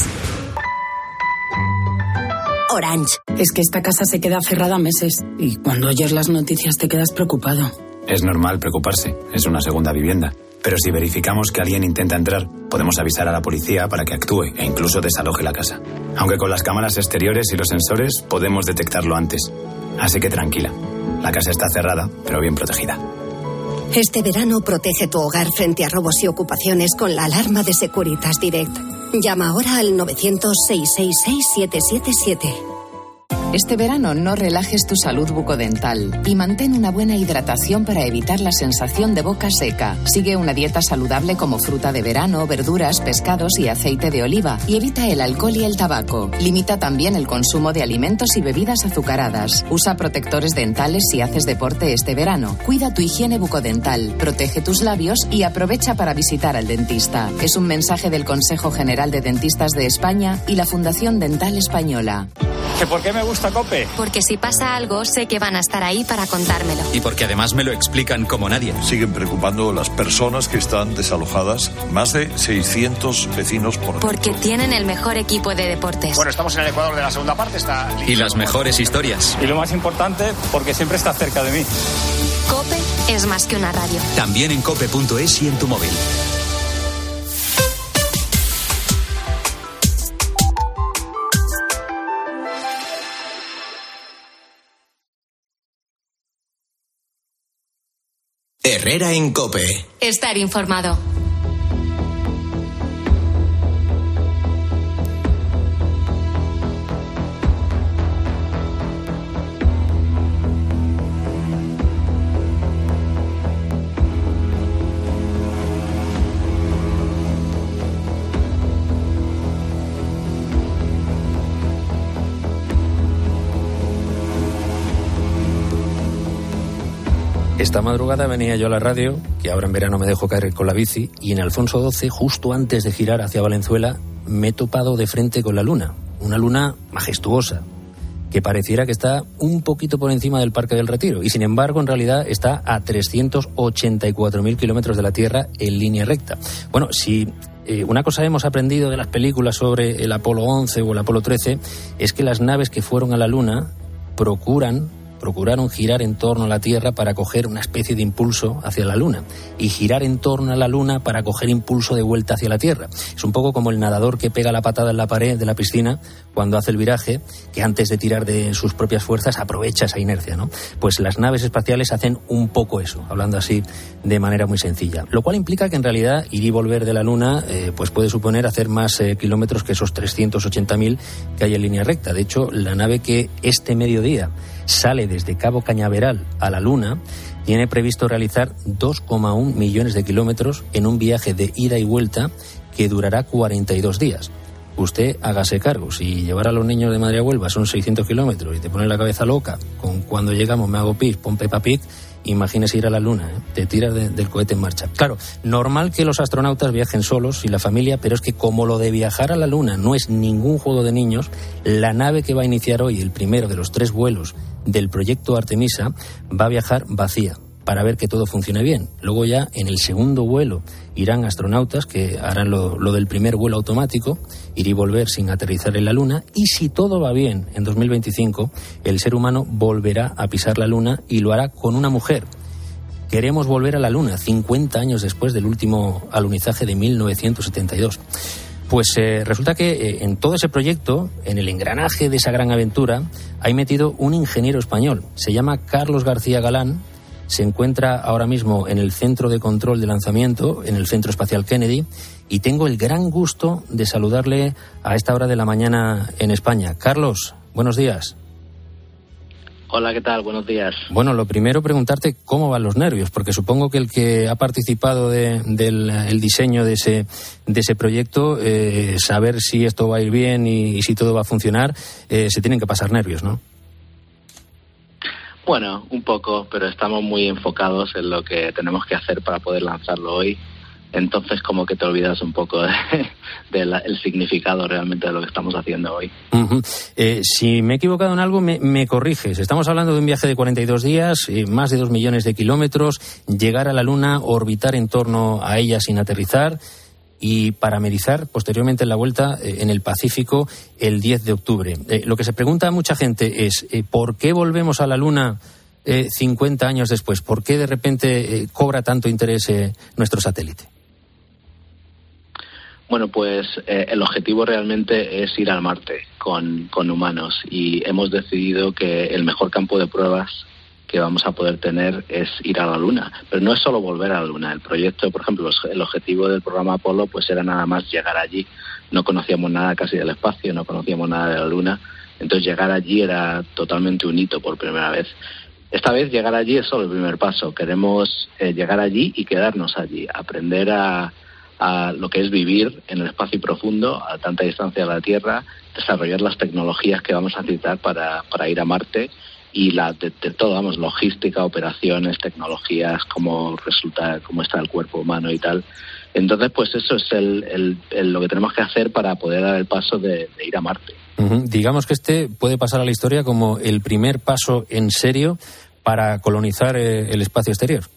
Orange. Es que esta casa se queda cerrada meses y cuando oyes las noticias te quedas preocupado. Es normal preocuparse, es una segunda vivienda. Pero si verificamos que alguien intenta entrar, podemos avisar a la policía para que actúe e incluso desaloje la casa. Aunque con las cámaras exteriores y los sensores podemos detectarlo antes. Así que tranquila, la casa está cerrada, pero bien protegida. Este verano protege tu hogar frente a robos y ocupaciones con la alarma de Securitas Direct. Llama ahora al 900-666-777. Este verano no relajes tu salud bucodental y mantén una buena hidratación para evitar la sensación de boca seca. Sigue una dieta saludable como fruta de verano, verduras, pescados y aceite de oliva y evita el alcohol y el tabaco. Limita también el consumo de alimentos y bebidas azucaradas. Usa protectores dentales si haces deporte este verano. Cuida tu higiene bucodental, protege tus labios y aprovecha para visitar al dentista. Es un mensaje del Consejo General de Dentistas de España y la Fundación Dental Española. ¿Por qué me gusta COPE? Porque si pasa algo, sé que van a estar ahí para contármelo. Y porque además me lo explican como nadie. Siguen preocupando las personas que están desalojadas. Más de 600 vecinos por Porque tienen el mejor equipo de deportes. Bueno, estamos en el Ecuador de la segunda parte. Y las mejores historias. Y lo más importante, porque siempre está cerca de mí. COPE es más que una radio. También en cope.es y en tu móvil. Herrera en COPE. Estar informado. Esta madrugada venía yo a la radio, que ahora en verano me dejo caer con la bici, y en Alfonso XII, justo antes de girar hacia Valenzuela, me he topado de frente con la luna. Una luna majestuosa, que pareciera que está un poquito por encima del Parque del Retiro, y sin embargo, en realidad, está a 384.000 kilómetros de la Tierra en línea recta. Bueno, si una cosa hemos aprendido de las películas sobre el Apolo 11 o el Apolo 13, es que las naves que fueron a la luna procuraron girar en torno a la Tierra para coger una especie de impulso hacia la Luna y girar en torno a la Luna para coger impulso de vuelta hacia la Tierra. Es un poco como el nadador que pega la patada en la pared de la piscina cuando hace el viraje, que antes de tirar de sus propias fuerzas aprovecha esa inercia, ¿no? Pues las naves espaciales hacen un poco eso, hablando así de manera muy sencilla. Lo cual implica que en realidad ir y volver de la Luna pues puede suponer hacer más kilómetros que esos 380.000 que hay en línea recta. De hecho, la nave que este mediodía sale desde Cabo Cañaveral a la Luna tiene previsto realizar 2,1 millones de kilómetros en un viaje de ida y vuelta que durará 42 días. Usted hágase cargo, si llevar a los niños de Madrid a Huelva son 600 kilómetros y te pone la cabeza loca con cuando llegamos me hago pis, pon Peppa Pig, imagínese ir a la Luna, te tiras del cohete en marcha. Claro, normal que los astronautas viajen solos y la familia, pero es que como lo de viajar a la Luna no es ningún juego de niños, la nave que va a iniciar hoy, el primero de los 3 vuelos del proyecto Artemisa, va a viajar vacía para ver que todo funcione bien. Luego ya en el segundo vuelo irán astronautas que harán lo del primer vuelo automático, ir y volver sin aterrizar en la Luna, y si todo va bien, en 2025 el ser humano volverá a pisar la Luna y lo hará con una mujer. Queremos volver a la Luna 50 años después del último alunizaje de 1972. Pues resulta que en todo ese proyecto, en el engranaje de esa gran aventura, hay metido un ingeniero español. Se llama Carlos García Galán. Se encuentra ahora mismo en el Centro de Control de Lanzamiento, en el Centro Espacial Kennedy, y tengo el gran gusto de saludarle a esta hora de la mañana en España. Carlos, buenos días. Hola, ¿qué tal? Buenos días. Bueno, lo primero preguntarte cómo van los nervios, porque supongo que el que ha participado del diseño de ese proyecto, saber si esto va a ir bien y si todo va a funcionar, se tienen que pasar nervios, ¿no? Bueno, un poco, pero estamos muy enfocados en lo que tenemos que hacer para poder lanzarlo hoy. entonces como que te olvidas un poco del significado realmente de lo que estamos haciendo hoy. Si me he equivocado en algo, me corriges. Estamos hablando de un viaje de 42 días, más de 2 millones de kilómetros, llegar a la Luna, orbitar en torno a ella sin aterrizar y paramerizar posteriormente en la vuelta en el Pacífico el 10 de octubre. Lo que se pregunta a mucha gente es ¿por qué volvemos a la Luna 50 años después? ¿Por qué de repente cobra tanto interés nuestro satélite? Bueno, pues el objetivo realmente es ir al Marte con humanos, y hemos decidido que el mejor campo de pruebas que vamos a poder tener es ir a la Luna. Pero no es solo volver a la Luna. El proyecto, por ejemplo, el objetivo del programa Apolo pues era nada más llegar allí. No conocíamos nada casi del espacio, no conocíamos nada de la Luna. Entonces llegar allí era totalmente un hito por primera vez. Esta vez llegar allí es solo el primer paso. Queremos llegar allí y quedarnos allí, aprender a lo que es vivir en el espacio profundo a tanta distancia de la Tierra, desarrollar las tecnologías que vamos a necesitar para ir a Marte y de todo, vamos, logística, operaciones, tecnologías, cómo está el cuerpo humano y tal. Entonces, pues eso es lo que tenemos que hacer para poder dar el paso de ir a Marte. Digamos que este puede pasar a la historia como el primer paso en serio para colonizar el espacio exterior.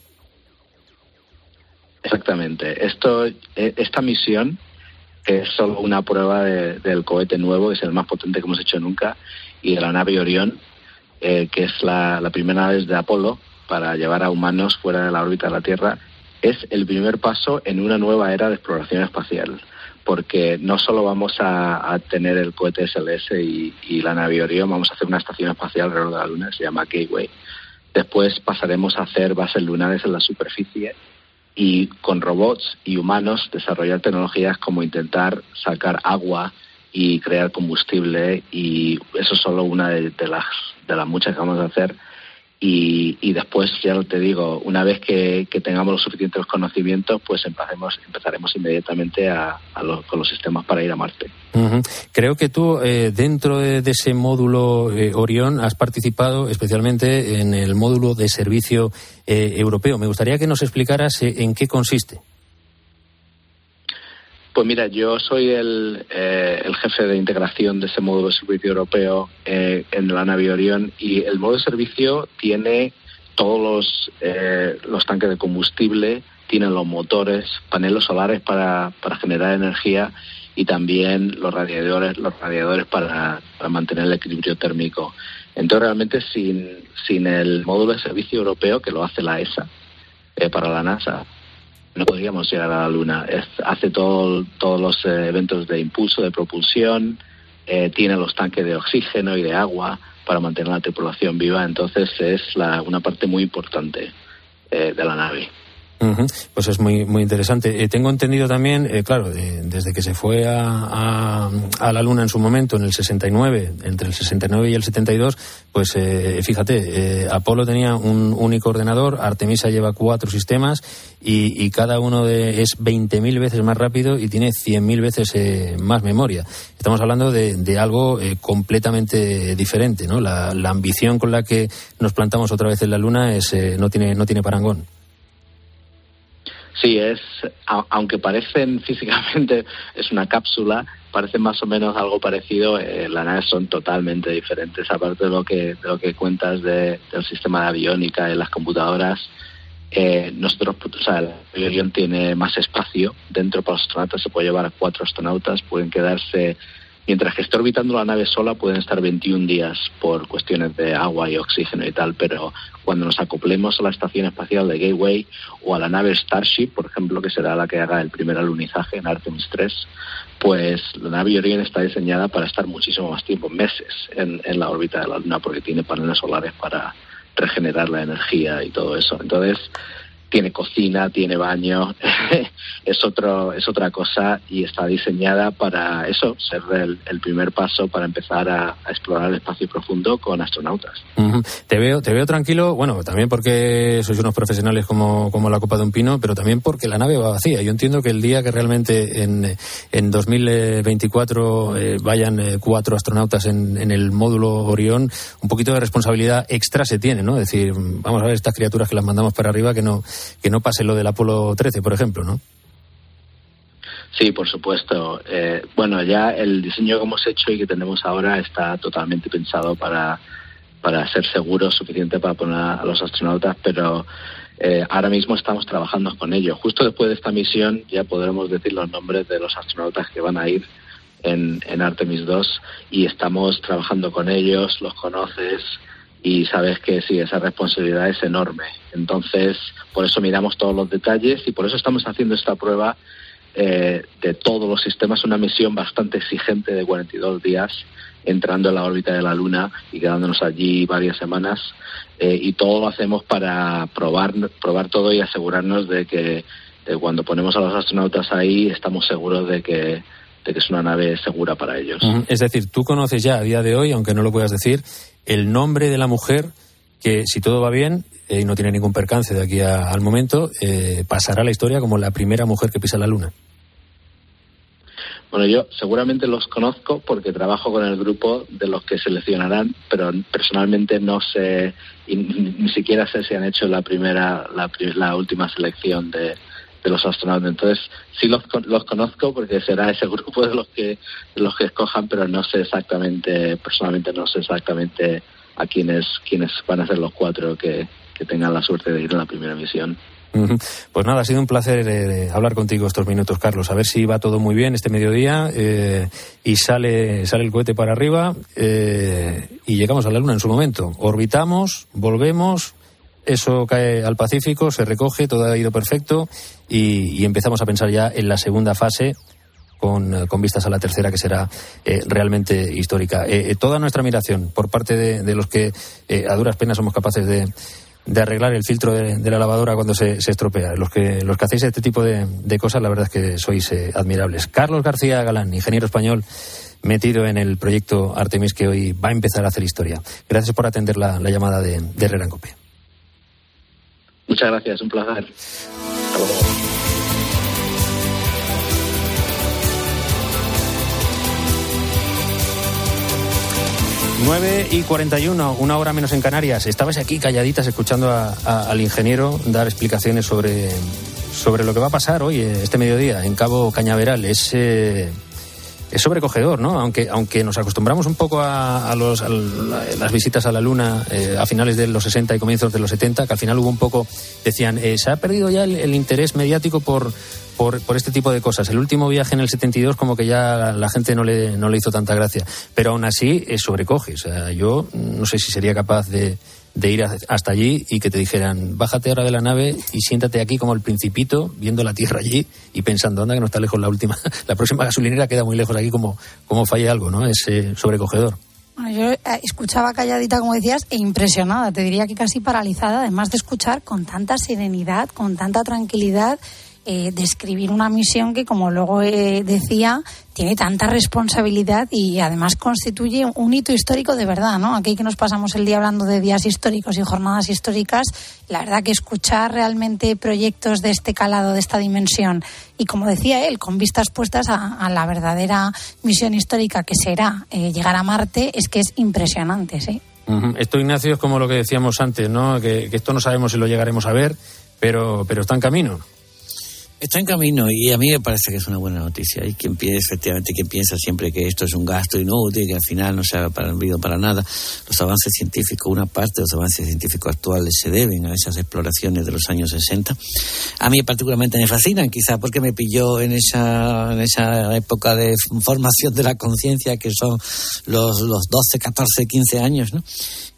Exactamente. Esta misión, que es solo una prueba del cohete nuevo, es el más potente que hemos hecho nunca, y de la nave Orión, que es la primera nave de Apolo para llevar a humanos fuera de la órbita de la Tierra, es el primer paso en una nueva era de exploración espacial, porque no solo vamos a tener el cohete SLS y la nave Orión, vamos a hacer una estación espacial alrededor de la Luna, se llama Gateway. Después pasaremos a hacer bases lunares en la superficie y con robots y humanos desarrollar tecnologías como intentar sacar agua y crear combustible, y eso es solo una de las muchas que vamos a hacer. Y después, ya te digo, una vez que tengamos los suficientes conocimientos, pues empezaremos inmediatamente con los sistemas para ir a Marte. Creo que tú, dentro de ese módulo Orión, has participado especialmente en el módulo de servicio europeo. Me gustaría que nos explicaras en qué consiste. Pues mira, yo soy el jefe de integración de ese módulo de servicio europeo en la nave Orión, y el módulo de servicio tiene todos los tanques de combustible, tiene los motores, paneles solares para generar energía, y también los radiadores para mantener el equilibrio térmico. Entonces realmente sin el módulo de servicio europeo, que lo hace la ESA para la NASA, no podríamos llegar a la Luna. Hace todos los eventos de impulso, de propulsión, tiene los tanques de oxígeno y de agua para mantener la tripulación viva. Entonces es una parte muy importante de la nave. Pues es muy muy interesante. Tengo entendido también, claro, desde que se fue a la Luna en su momento, en el 69, entre el 69 y el 72, pues fíjate, Apolo tenía un único ordenador, Artemisa lleva 4 sistemas y cada uno es 20.000 veces más rápido y tiene 100.000 veces más memoria. Estamos hablando de algo completamente diferente, ¿no? La ambición con la que nos plantamos otra vez en la Luna no tiene parangón. Sí, aunque parecen físicamente, es una cápsula, parecen más o menos algo parecido, las naves son totalmente diferentes. Aparte de lo que cuentas del sistema de aviónica y las computadoras, el avión tiene más espacio dentro para los astronautas, se puede llevar a 4 astronautas, pueden quedarse, mientras que esté orbitando la nave sola, pueden estar 21 días por cuestiones de agua y oxígeno y tal, pero cuando nos acoplemos a la estación espacial de Gateway o a la nave Starship, por ejemplo, que será la que haga el primer alunizaje en Artemis 3, pues la nave Orion está diseñada para estar muchísimo más tiempo, meses, en la órbita de la Luna, porque tiene paneles solares para regenerar la energía y todo eso. Entonces, tiene cocina, tiene baño, es otra cosa, y está diseñada para eso, ser el primer paso para empezar a explorar el espacio profundo con astronautas. Te veo tranquilo, bueno, también porque sois unos profesionales como la copa de un pino, pero también porque la nave va vacía. Yo entiendo que el día que realmente en 2024 vayan 4 astronautas en el módulo Orión, un poquito de responsabilidad extra se tiene, ¿no? Es decir, vamos a ver estas criaturas que las mandamos para arriba, que no pase lo del Apolo 13, por ejemplo, ¿no? Sí, por supuesto. Bueno, ya el diseño que hemos hecho y que tenemos ahora está totalmente pensado para ser seguro, suficiente para poner a los astronautas, pero ahora mismo estamos trabajando con ello. Justo después de esta misión ya podremos decir los nombres de los astronautas que van a ir en Artemis 2 y estamos trabajando con ellos, los conoces y sabes que sí, esa responsabilidad es enorme. Entonces, por eso miramos todos los detalles y por eso estamos haciendo esta prueba de todos los sistemas, una misión bastante exigente de 42 días, entrando en la órbita de la Luna y quedándonos allí varias semanas, y todo lo hacemos para probar todo y asegurarnos de que cuando ponemos a los astronautas ahí estamos seguros de que es una nave segura para ellos. Es decir, tú conoces ya a día de hoy, aunque no lo puedas decir, el nombre de la mujer que, si todo va bien y no tiene ningún percance de aquí al momento, pasará a la historia como la primera mujer que pisa la Luna. Bueno, yo seguramente los conozco porque trabajo con el grupo de los que seleccionarán, pero personalmente no sé, y ni siquiera sé si han hecho la última selección de los astronautas. Entonces sí los conozco porque será ese grupo de los que escojan, pero no sé exactamente, personalmente no sé exactamente a quiénes van a ser los 4 que tengan la suerte de ir en la primera misión. Pues nada, ha sido un placer hablar contigo estos minutos, Carlos. A ver si va todo muy bien este mediodía y sale el cohete para arriba y llegamos a la Luna en su momento. Orbitamos, volvemos, eso cae al Pacífico, se recoge, todo ha ido perfecto y empezamos a pensar ya en la segunda fase con vistas a la tercera, que será realmente histórica. Toda nuestra admiración por parte de los que a duras penas somos capaces de arreglar el filtro de la lavadora cuando se estropea. Los que hacéis este tipo de cosas, la verdad es que sois admirables. Carlos García Galán, ingeniero español metido en el proyecto Artemis, que hoy va a empezar a hacer historia. Gracias por atender la llamada de Herrera en COPE. Muchas gracias, un placer. Hasta luego. Nueve y 41, 1 hora menos en Canarias. Estabais aquí calladitas escuchando al ingeniero dar explicaciones sobre lo que va a pasar hoy, este mediodía, en Cabo Cañaveral. Es sobrecogedor, ¿no? Aunque nos acostumbramos un poco a las visitas a la Luna a finales de los 60 y comienzos de los 70, que al final hubo un poco, decían, se ha perdido ya el interés mediático por este tipo de cosas. El último viaje en el 72 como que ya la gente no le hizo tanta gracia, pero aún así sobrecoge. O sea, yo no sé si sería capaz de ir hasta allí y que te dijeran, bájate ahora de la nave y siéntate aquí como el Principito, viendo la Tierra allí y pensando, anda que no está lejos la próxima gasolinera queda muy lejos aquí, como falla algo, ¿no? Es sobrecogedor. Bueno, yo escuchaba calladita, como decías, e impresionada, te diría que casi paralizada, además de escuchar con tanta serenidad, con tanta tranquilidad, describir una misión que, como luego decía, tiene tanta responsabilidad y además constituye un hito histórico de verdad, ¿no? Aquí que nos pasamos el día hablando de días históricos y jornadas históricas, la verdad que escuchar realmente proyectos de este calado, de esta dimensión, y como decía él, con vistas puestas a la verdadera misión histórica que será llegar a Marte, es que es impresionante, ¿sí? Esto, Ignacio, es como lo que decíamos antes, ¿no? Que esto no sabemos si lo llegaremos a ver, pero está en camino. Está en camino y a mí me parece que es una buena noticia. Hay quien piensa siempre que esto es un gasto inútil, que al final no se ha servido para nada. Los avances científicos, una parte de los avances científicos actuales se deben a esas exploraciones de los años 60. A mí particularmente me fascinan, quizá porque me pilló en esa época de formación de la conciencia, que son los 12, 14, 15 años, ¿no?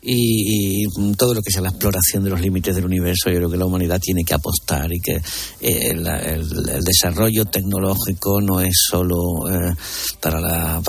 Y todo lo que sea la exploración de los límites del universo, yo creo que la humanidad tiene que apostar, y que el desarrollo tecnológico no es solo para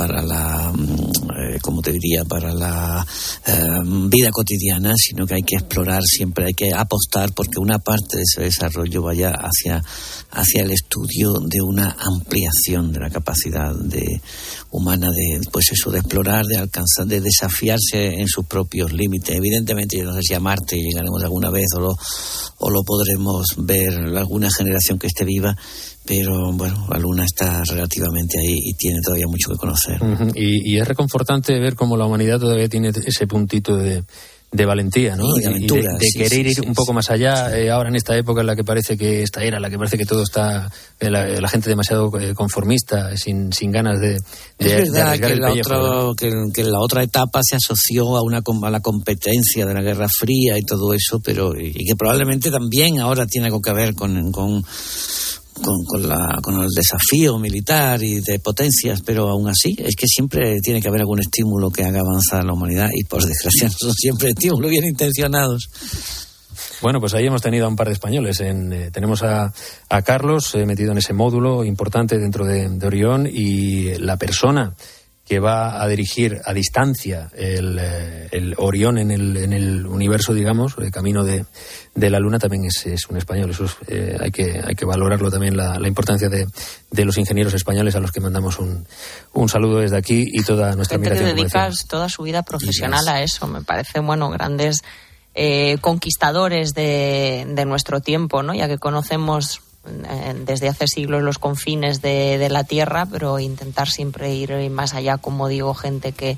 la como te diría, para la vida cotidiana, sino que hay que explorar siempre, hay que apostar porque una parte de ese desarrollo vaya hacia el estudio de una ampliación de la capacidad humana de explorar, de alcanzar, de desafiarse en sus propios límites. Evidentemente, yo no sé si a Marte llegaremos alguna vez o lo podremos ver alguna generación que esté viva, pero bueno, la Luna está relativamente ahí y tiene todavía mucho que conocer. Y es reconfortante ver cómo la humanidad todavía tiene ese puntito de valentía, ¿no? Y de aventura, de querer ir un poco más allá, ahora en esta época en la que parece que todo está, la gente demasiado conformista, sin ganas de es verdad arriesgar que el pellejo, que la otra etapa se asoció a la competencia de la Guerra Fría y todo eso, pero y que probablemente también ahora tiene algo que ver con el desafío militar y de potencias, pero aún así es que siempre tiene que haber algún estímulo que haga avanzar la humanidad y por desgracia no son siempre estímulos bien intencionados. Bueno, pues ahí hemos tenido a un par de españoles. Tenemos a Carlos metido en ese módulo importante dentro de Orión, y la persona que va a dirigir a distancia el Orión en el universo, digamos, el camino de la Luna, también es un español. Eso hay que valorarlo también, la importancia de los ingenieros españoles, a los que mandamos un saludo desde aquí y toda nuestra admiración. Gente que dedicas toda su vida profesional a eso. Me parece, grandes conquistadores de nuestro tiempo, ¿no? Ya que conocemos desde hace siglos los confines de la Tierra, pero intentar siempre ir más allá, como digo, gente que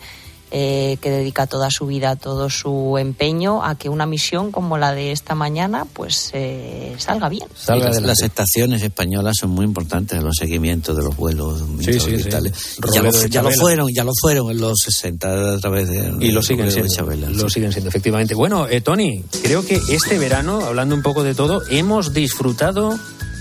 dedica toda su vida, todo su empeño a que una misión como la de esta mañana pues salga bien. Las estaciones españolas son muy importantes en los seguimientos de los vuelos orbitales. Sí. Ya lo fueron en los 60 a través de... Y lo siguen siendo, efectivamente. Bueno, Tony, creo que este verano, hablando un poco de todo, hemos disfrutado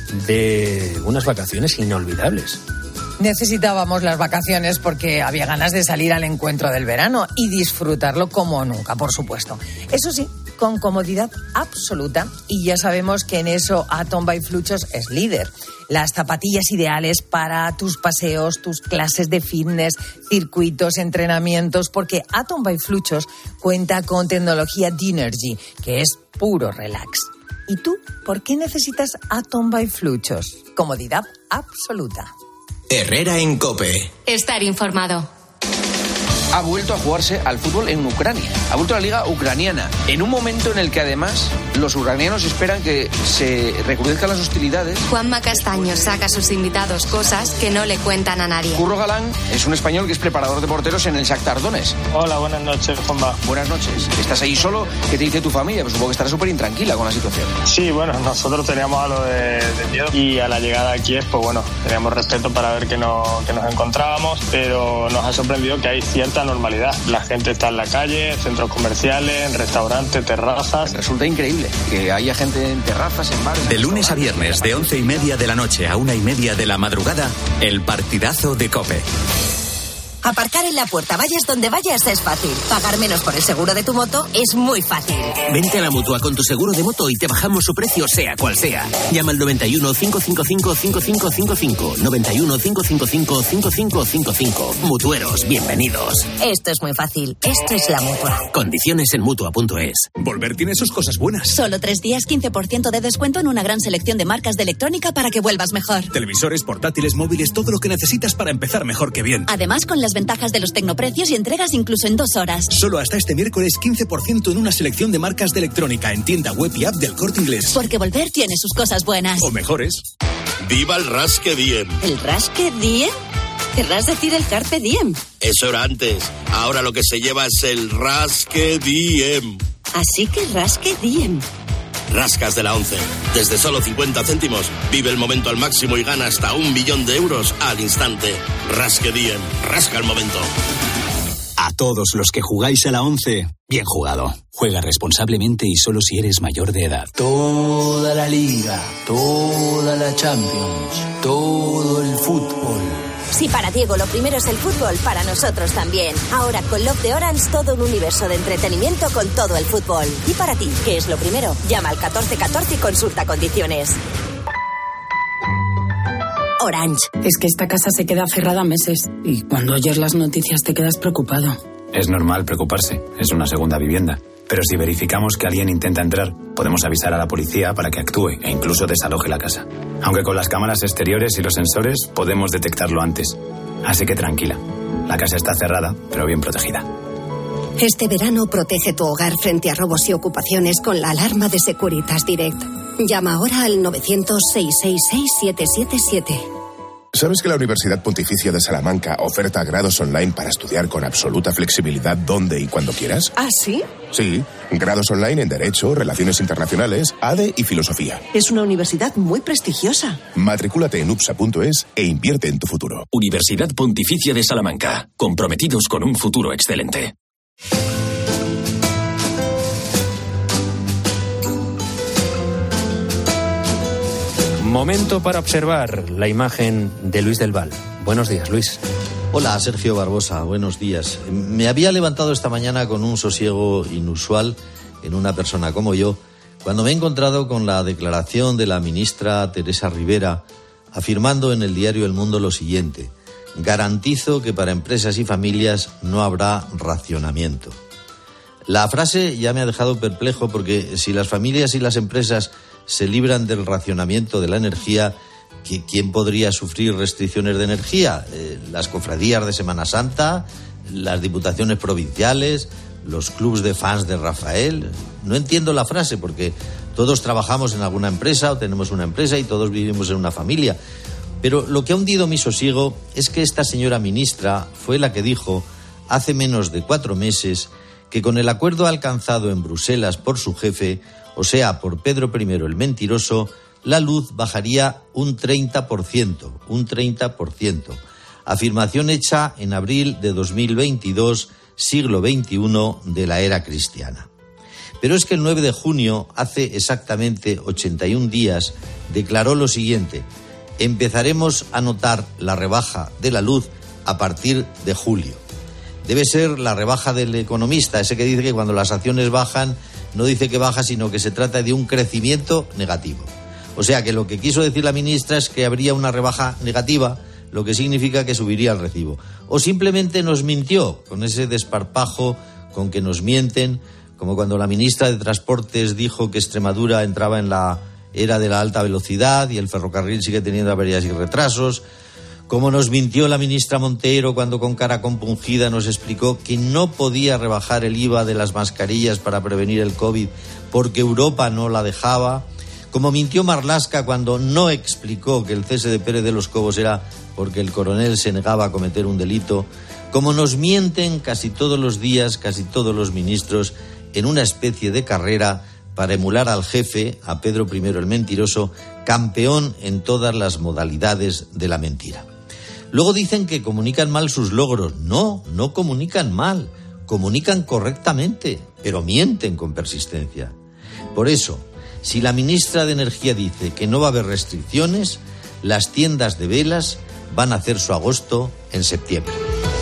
de unas vacaciones inolvidables. Necesitábamos las vacaciones porque había ganas de salir al encuentro del verano y disfrutarlo como nunca, por supuesto. Eso sí, con comodidad absoluta, y ya sabemos que en eso Atom by Fluchos es líder. Las zapatillas ideales para tus paseos, tus clases de fitness, circuitos, entrenamientos, porque Atom by Fluchos cuenta con tecnología Dynergy, que es puro relax. ¿Y tú, por qué necesitas Atom by Fluchos? Comodidad absoluta. Herrera en COPE. Estar informado. Ha vuelto a jugarse al fútbol en Ucrania. Ha vuelto a la liga ucraniana. En un momento en el que además los ucranianos esperan que se recrudezcan las hostilidades. Juanma Castaño saca a sus invitados cosas que no le cuentan a nadie. Curro Galán es un español que es preparador de porteros en el Shakhtar Donetsk. Hola, buenas noches, Juanma. Buenas noches. ¿Estás ahí solo? ¿Qué te dice tu familia? Pues supongo que estarás súper intranquila con la situación. Sí, bueno, nosotros teníamos algo de miedo, y a la llegada aquí pues teníamos respeto para ver que nos encontrábamos, pero nos ha sorprendido que hay cierta normalidad. La gente está en la calle, centros comerciales, en restaurantes, terrazas. Resulta increíble que haya gente en terrazas, en bares. De lunes a viernes, de 11:30 de la noche a 1:30 de la madrugada, el partidazo de COPE. Aparcar en la puerta, vayas donde vayas, es fácil. Pagar menos por el seguro de tu moto es muy fácil. Vente a la Mutua con tu seguro de moto y te bajamos su precio, sea cual sea. Llama al 91 555 5555. 91 555 5555. Mutueros, bienvenidos. Esto es muy fácil. Esto es la Mutua. Condiciones en Mutua.es. Volver tiene sus cosas buenas. Solo 3 días, 15% de descuento en una gran selección de marcas de electrónica para que vuelvas mejor. Televisores, portátiles, móviles, todo lo que necesitas para empezar mejor que bien. Además, con las ventajas de los tecnoprecios y entregas incluso en 2 horas. Solo hasta este miércoles 15% en una selección de marcas de electrónica en tienda web y app del Corte Inglés. Porque volver tiene sus cosas buenas. O mejores. ¡Viva el Rasque Diem! ¿El Rasque Diem? Querrás decir el Carpe Diem. Eso era antes. Ahora lo que se lleva es el Rasque Diem. Así que Rasque Diem. Rascas de la 11. Desde solo 50 céntimos, vive el momento al máximo y gana hasta 1 millón de euros al instante. Rasque Diem. Rasca el momento. A todos los que jugáis a la 11, bien jugado. Juega responsablemente y solo si eres mayor de edad. Toda la liga, toda la Champions, todo el fútbol. Si para Diego lo primero es el fútbol, para nosotros también. Ahora con Love de Orange, todo un universo de entretenimiento con todo el fútbol. Y para ti, ¿qué es lo primero? Llama al 1414 y consulta condiciones. Orange. Es que esta casa se queda cerrada meses y cuando oyes las noticias te quedas preocupado. Es normal preocuparse, es una segunda vivienda. Pero si verificamos que alguien intenta entrar, podemos avisar a la policía para que actúe e incluso desaloje la casa. Aunque con las cámaras exteriores y los sensores podemos detectarlo antes. Así que tranquila, la casa está cerrada, pero bien protegida. Este verano protege tu hogar frente a robos y ocupaciones con la alarma de Securitas Direct. Llama ahora al 900-666-777. ¿Sabes que la Universidad Pontificia de Salamanca oferta grados online para estudiar con absoluta flexibilidad donde y cuando quieras? ¿Ah, sí? Sí, grados online en Derecho, Relaciones Internacionales, ADE y Filosofía. Es una universidad muy prestigiosa. Matricúlate en upsa.es e invierte en tu futuro. Universidad Pontificia de Salamanca, comprometidos con un futuro excelente. Momento para observar la imagen de Luis del Val. Buenos días, Luis. Hola, Sergio Barbosa, buenos días. Me había levantado esta mañana con un sosiego inusual en una persona como yo, cuando me he encontrado con la declaración de la ministra Teresa Rivera, afirmando en el diario El Mundo lo siguiente: garantizo que para empresas y familias no habrá racionamiento. La frase ya me ha dejado perplejo, porque si las familias y las empresas se libran del racionamiento de la energía, ¿quién podría sufrir restricciones de energía? Las cofradías de Semana Santa, las diputaciones provinciales, los clubs de fans de Rafael. No entiendo la frase, porque todos trabajamos en alguna empresa o tenemos una empresa y todos vivimos en una familia. Pero lo que ha hundido mi sosiego es que esta señora ministra fue la que dijo hace menos de 4 meses que con el acuerdo alcanzado en Bruselas por su jefe, o sea, por Pedro I el Mentiroso, la luz bajaría un 30%. Afirmación hecha en abril de 2022, siglo XXI de la era cristiana. Pero es que el 9 de junio, hace exactamente 81 días, declaró lo siguiente: empezaremos a notar la rebaja de la luz a partir de julio. Debe ser la rebaja del economista, ese que dice que cuando las acciones bajan, no dice que baja, sino que se trata de un crecimiento negativo. O sea que lo que quiso decir la ministra es que habría una rebaja negativa, lo que significa que subiría el recibo. O simplemente nos mintió, con ese desparpajo con que nos mienten, como cuando la ministra de Transportes dijo que Extremadura entraba en la era de la alta velocidad y el ferrocarril sigue teniendo averías y retrasos. Como nos mintió la ministra Montero cuando con cara compungida nos explicó que no podía rebajar el IVA de las mascarillas para prevenir el COVID porque Europa no la dejaba. Como mintió Marlaska cuando no explicó que el cese de Pérez de los Cobos era porque el coronel se negaba a cometer un delito. Como nos mienten casi todos los días, casi todos los ministros, en una especie de carrera para emular al jefe, a Pedro I el Mentiroso, campeón en todas las modalidades de la mentira. Luego dicen que comunican mal sus logros. No, no comunican mal, comunican correctamente, pero mienten con persistencia. Por eso, si la ministra de Energía dice que no va a haber restricciones, las tiendas de velas van a hacer su agosto en septiembre.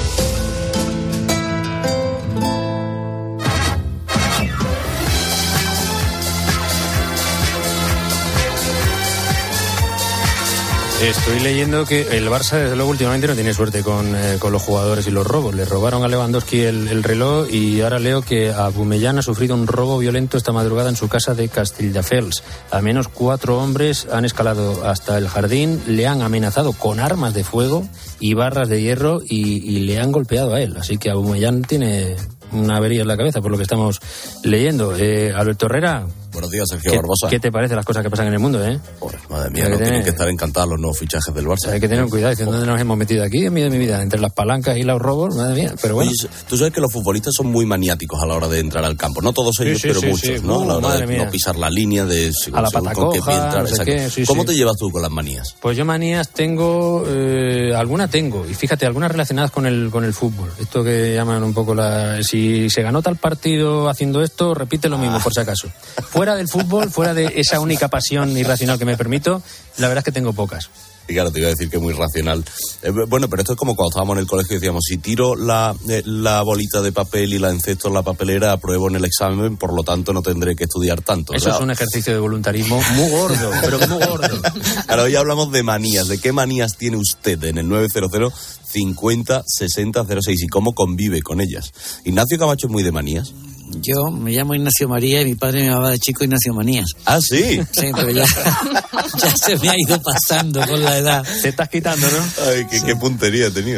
Estoy leyendo que el Barça, desde luego, últimamente no tiene suerte con los jugadores y los robos. Le robaron a Lewandowski el reloj y ahora leo que Aubameyang ha sufrido un robo violento esta madrugada en su casa de Castelldefels. Al menos 4 hombres han escalado hasta el jardín, le han amenazado con armas de fuego y barras de hierro y le han golpeado a él. Así que Aubameyang tiene una avería en la cabeza, por lo que estamos leyendo. Alberto Herrera. Buenos días, Sergio Barbosa. ¿Qué te parecen las cosas que pasan en el mundo, Madre mía, no tienen que estar encantados los nuevos fichajes del Barça. Hay que tener cuidado, ¿dónde nos hemos metido aquí en mi vida? Entre las palancas y los robos, madre mía, pero bueno. Oye, tú sabes que los futbolistas son muy maniáticos a la hora de entrar al campo. No todos ellos, pero muchos, ¿no? A la hora de no pisar la línea, de a la pata con qué pie entrar. No sé qué. ¿Cómo te llevas tú con las manías? Pues yo manías tengo, alguna tengo, y fíjate, algunas relacionadas con el fútbol. Esto que llaman un poco si se ganó tal partido haciendo esto, repite lo mismo, por si acaso. Fuera del fútbol, fuera de esa única pasión irracional que me permito, la verdad es que tengo pocas. Y claro, te iba a decir que es muy racional. Bueno, pero esto es como cuando estábamos en el colegio y decíamos, si tiro la bolita de papel y la encesto en la papelera, apruebo en el examen, por lo tanto no tendré que estudiar tanto. Eso es un ejercicio de voluntarismo muy gordo, pero muy gordo. Claro, hoy hablamos de manías. ¿De qué manías tiene usted en el 900 50 60 06 y cómo convive con ellas? Ignacio Camacho es muy de manías. Yo me llamo Ignacio María y mi padre me llamaba de chico Ignacio Manías. ¿Ah, sí? Sí, pero ya se me ha ido pasando con la edad. Te estás quitando, ¿no? Ay, qué puntería he tenido.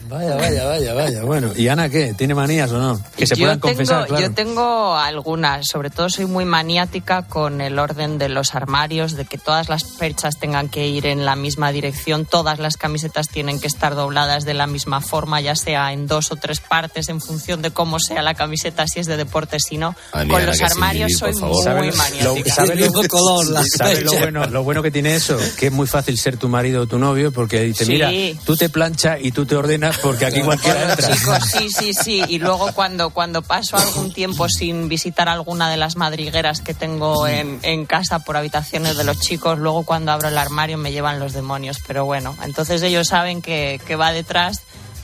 Vaya. Bueno, ¿y Ana qué? ¿Tiene manías o no? Que se puedan confesar, claro. Yo tengo algunas. Sobre todo soy muy maniática con el orden de los armarios, de que todas las perchas tengan que ir en la misma dirección, todas las camisetas tienen que estar dobladas de la misma forma, ya sea en 2 o 3 partes, en función de cómo sea la camiseta, si es de deporte, si no. Con los armarios soy muy maniática. ¿Sabes lo bueno que tiene eso? Que es muy fácil ser tu marido o tu novio, porque dice, mira, tú te planchas y tú te ordenas, porque aquí cualquiera entra. Chicos, sí. Y luego cuando paso algún tiempo sin visitar alguna de las madrigueras que tengo en casa por habitaciones de los chicos, luego cuando abro el armario me llevan los demonios. Pero bueno, entonces ellos saben que va detrás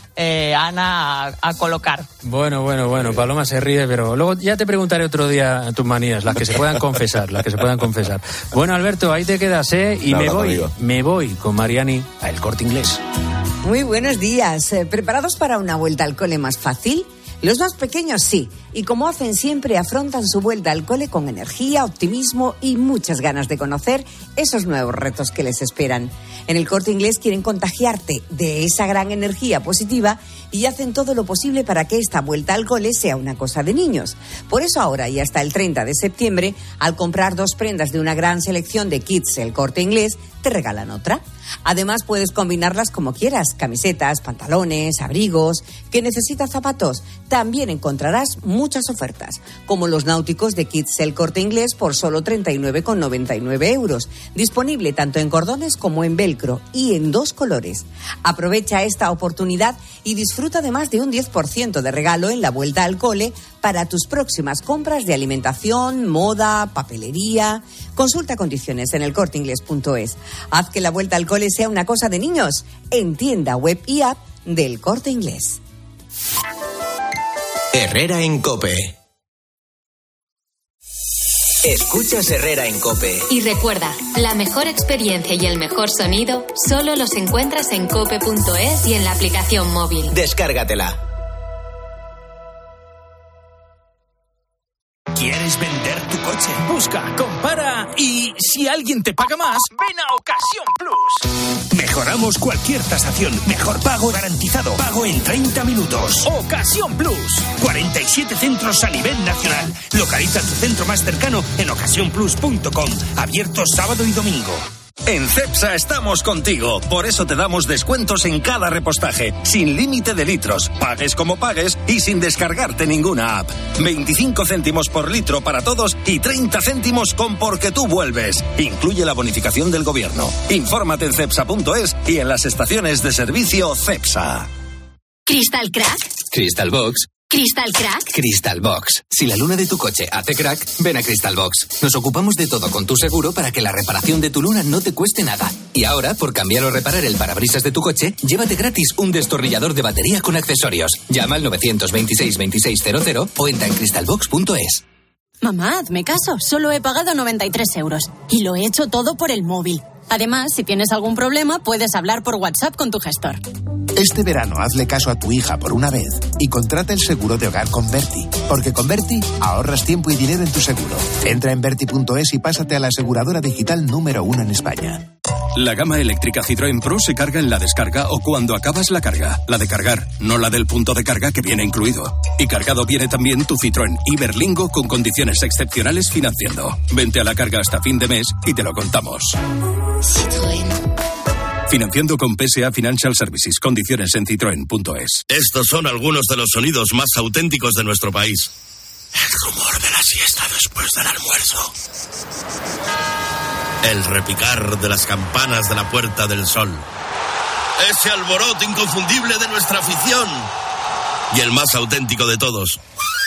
Ana a colocar. Bueno, Paloma se ríe, pero luego ya te preguntaré otro día tus manías, las que se puedan confesar. Bueno, Alberto, ahí te quedas, y me voy con Mariani a El Corte Inglés. Muy buenos días. ¿Preparados para una vuelta al cole más fácil? Los más pequeños sí, y como hacen siempre, afrontan su vuelta al cole con energía, optimismo y muchas ganas de conocer esos nuevos retos que les esperan. En El Corte Inglés quieren contagiarte de esa gran energía positiva y hacen todo lo posible para que esta vuelta al cole sea una cosa de niños. Por eso ahora y hasta el 30 de septiembre, al comprar 2 prendas de una gran selección de kits El Corte Inglés, te regalan otra. Además, puedes combinarlas como quieras, camisetas, pantalones, abrigos. ¿Que necesitas zapatos? También encontrarás muchas ofertas, como los náuticos de Kids El Corte Inglés por solo 39,99 euros. Disponible tanto en cordones como en velcro y en 2 colores. Aprovecha esta oportunidad y disfruta de más de un 10% de regalo en la vuelta al cole para tus próximas compras de alimentación, moda, papelería. Consulta condiciones en elcorteinglés.es. Haz que la vuelta al cole sea una cosa de niños en tienda web y app del Corte Inglés. Herrera en COPE. Escuchas Herrera en COPE. Y recuerda, la mejor experiencia y el mejor sonido solo los encuentras en cope.es y en la aplicación móvil. Descárgatela. ¿Quieres vender tu coche? Busca, compara y si alguien te paga más, ven a Ocasión Plus. Mejoramos cualquier tasación. Mejor pago garantizado. Pago en 30 minutos. Ocasión Plus. 47 centros a nivel nacional. Localiza tu centro más cercano en ocasiónplus.com. Abierto sábado y domingo. En Cepsa estamos contigo, por eso te damos descuentos en cada repostaje, sin límite de litros, pagues como pagues y sin descargarte ninguna app. 25 céntimos por litro para todos y 30 céntimos con Porque tú vuelves. Incluye la bonificación del gobierno. Infórmate en cepsa.es y en las estaciones de servicio Cepsa. ¿Crystal Crack? Crystal Box. ¿Crystal Crack? Crystal Box. Si la luna de tu coche hace crack, ven a Crystal Box. Nos ocupamos de todo con tu seguro para que la reparación de tu luna no te cueste nada. Y ahora, por cambiar o reparar el parabrisas de tu coche, llévate gratis un destornillador de batería con accesorios. Llama al 926 2600 o entra en crystalbox.es. Mamá, hazme caso. Solo he pagado 93 euros. Y lo he hecho todo por el móvil. Además, si tienes algún problema, puedes hablar por WhatsApp con tu gestor. Este verano hazle caso a tu hija por una vez y contrata el seguro de hogar con Berti. Porque con Berti ahorras tiempo y dinero en tu seguro. Entra en Berti.es y pásate a la aseguradora digital número 1 en España. La gama eléctrica Citroën Pro se carga en la descarga o cuando acabas la carga. La de cargar, no la del punto de carga que viene incluido. Y cargado viene también tu Citroën Iberlingo con condiciones excepcionales financiando. Vente a la carga hasta fin de mes y te lo contamos. Citroën. Financiando con PSA Financial Services. Condiciones en citroen.es. Estos son algunos de los sonidos más auténticos de nuestro país. El rumor de la siesta después del almuerzo. El repicar de las campanas de la Puerta del Sol. Ese alboroto inconfundible de nuestra afición. Y el más auténtico de todos.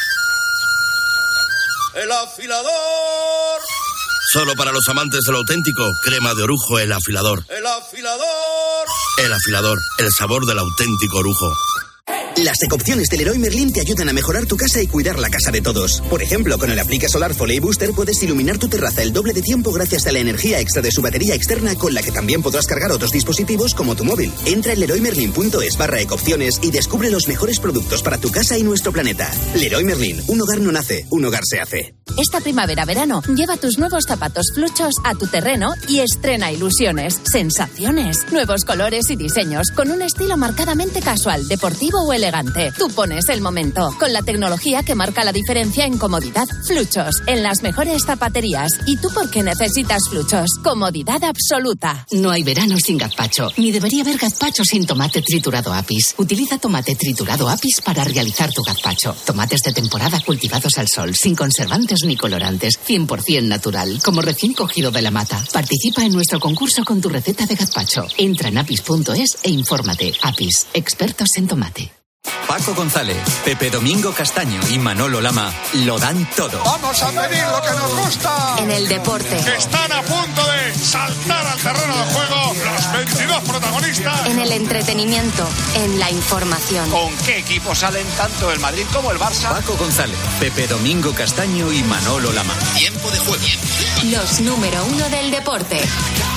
¡El afilador! Solo para los amantes de lo auténtico, crema de orujo El Afilador. ¡El afilador! El Afilador, el sabor del auténtico orujo. Las ecopciones del Leroy Merlin te ayudan a mejorar tu casa y cuidar la casa de todos. Por ejemplo, con el Aplica Solar Foley Booster puedes iluminar tu terraza el doble de tiempo gracias a la energía extra de su batería externa, con la que también podrás cargar otros dispositivos como tu móvil. Entra en leroymerlin.es/ecopciones y descubre los mejores productos para tu casa y nuestro planeta. Leroy Merlin, un hogar no nace, un hogar se hace. Esta primavera-verano, lleva tus nuevos zapatos Fluchos a tu terreno y estrena ilusiones, sensaciones, nuevos colores y diseños, con un estilo marcadamente casual, deportivo o elegante. Tú pones el momento, con la tecnología que marca la diferencia en comodidad. Fluchos, en las mejores zapaterías. ¿Y tú por qué necesitas Fluchos? Comodidad absoluta. No hay verano sin gazpacho, ni debería haber gazpacho sin tomate triturado Apis. Utiliza tomate triturado Apis para realizar tu gazpacho. Tomates de temporada cultivados al sol, sin conservantes ni colorantes, 100% natural, como recién cogido de la mata. Participa en nuestro concurso con tu receta de gazpacho. Entra en apis.es e infórmate. Apis, expertos en tomate. Paco González, Pepe Domingo Castaño y Manolo Lama lo dan todo. Vamos a pedir lo que nos gusta. En el deporte. Están a punto de saltar al terreno de juego los 22 protagonistas. En el entretenimiento, en la información. ¿Con qué equipos salen tanto el Madrid como el Barça? Paco González, Pepe Domingo Castaño y Manolo Lama. Tiempo de juego. Los número 1 del deporte.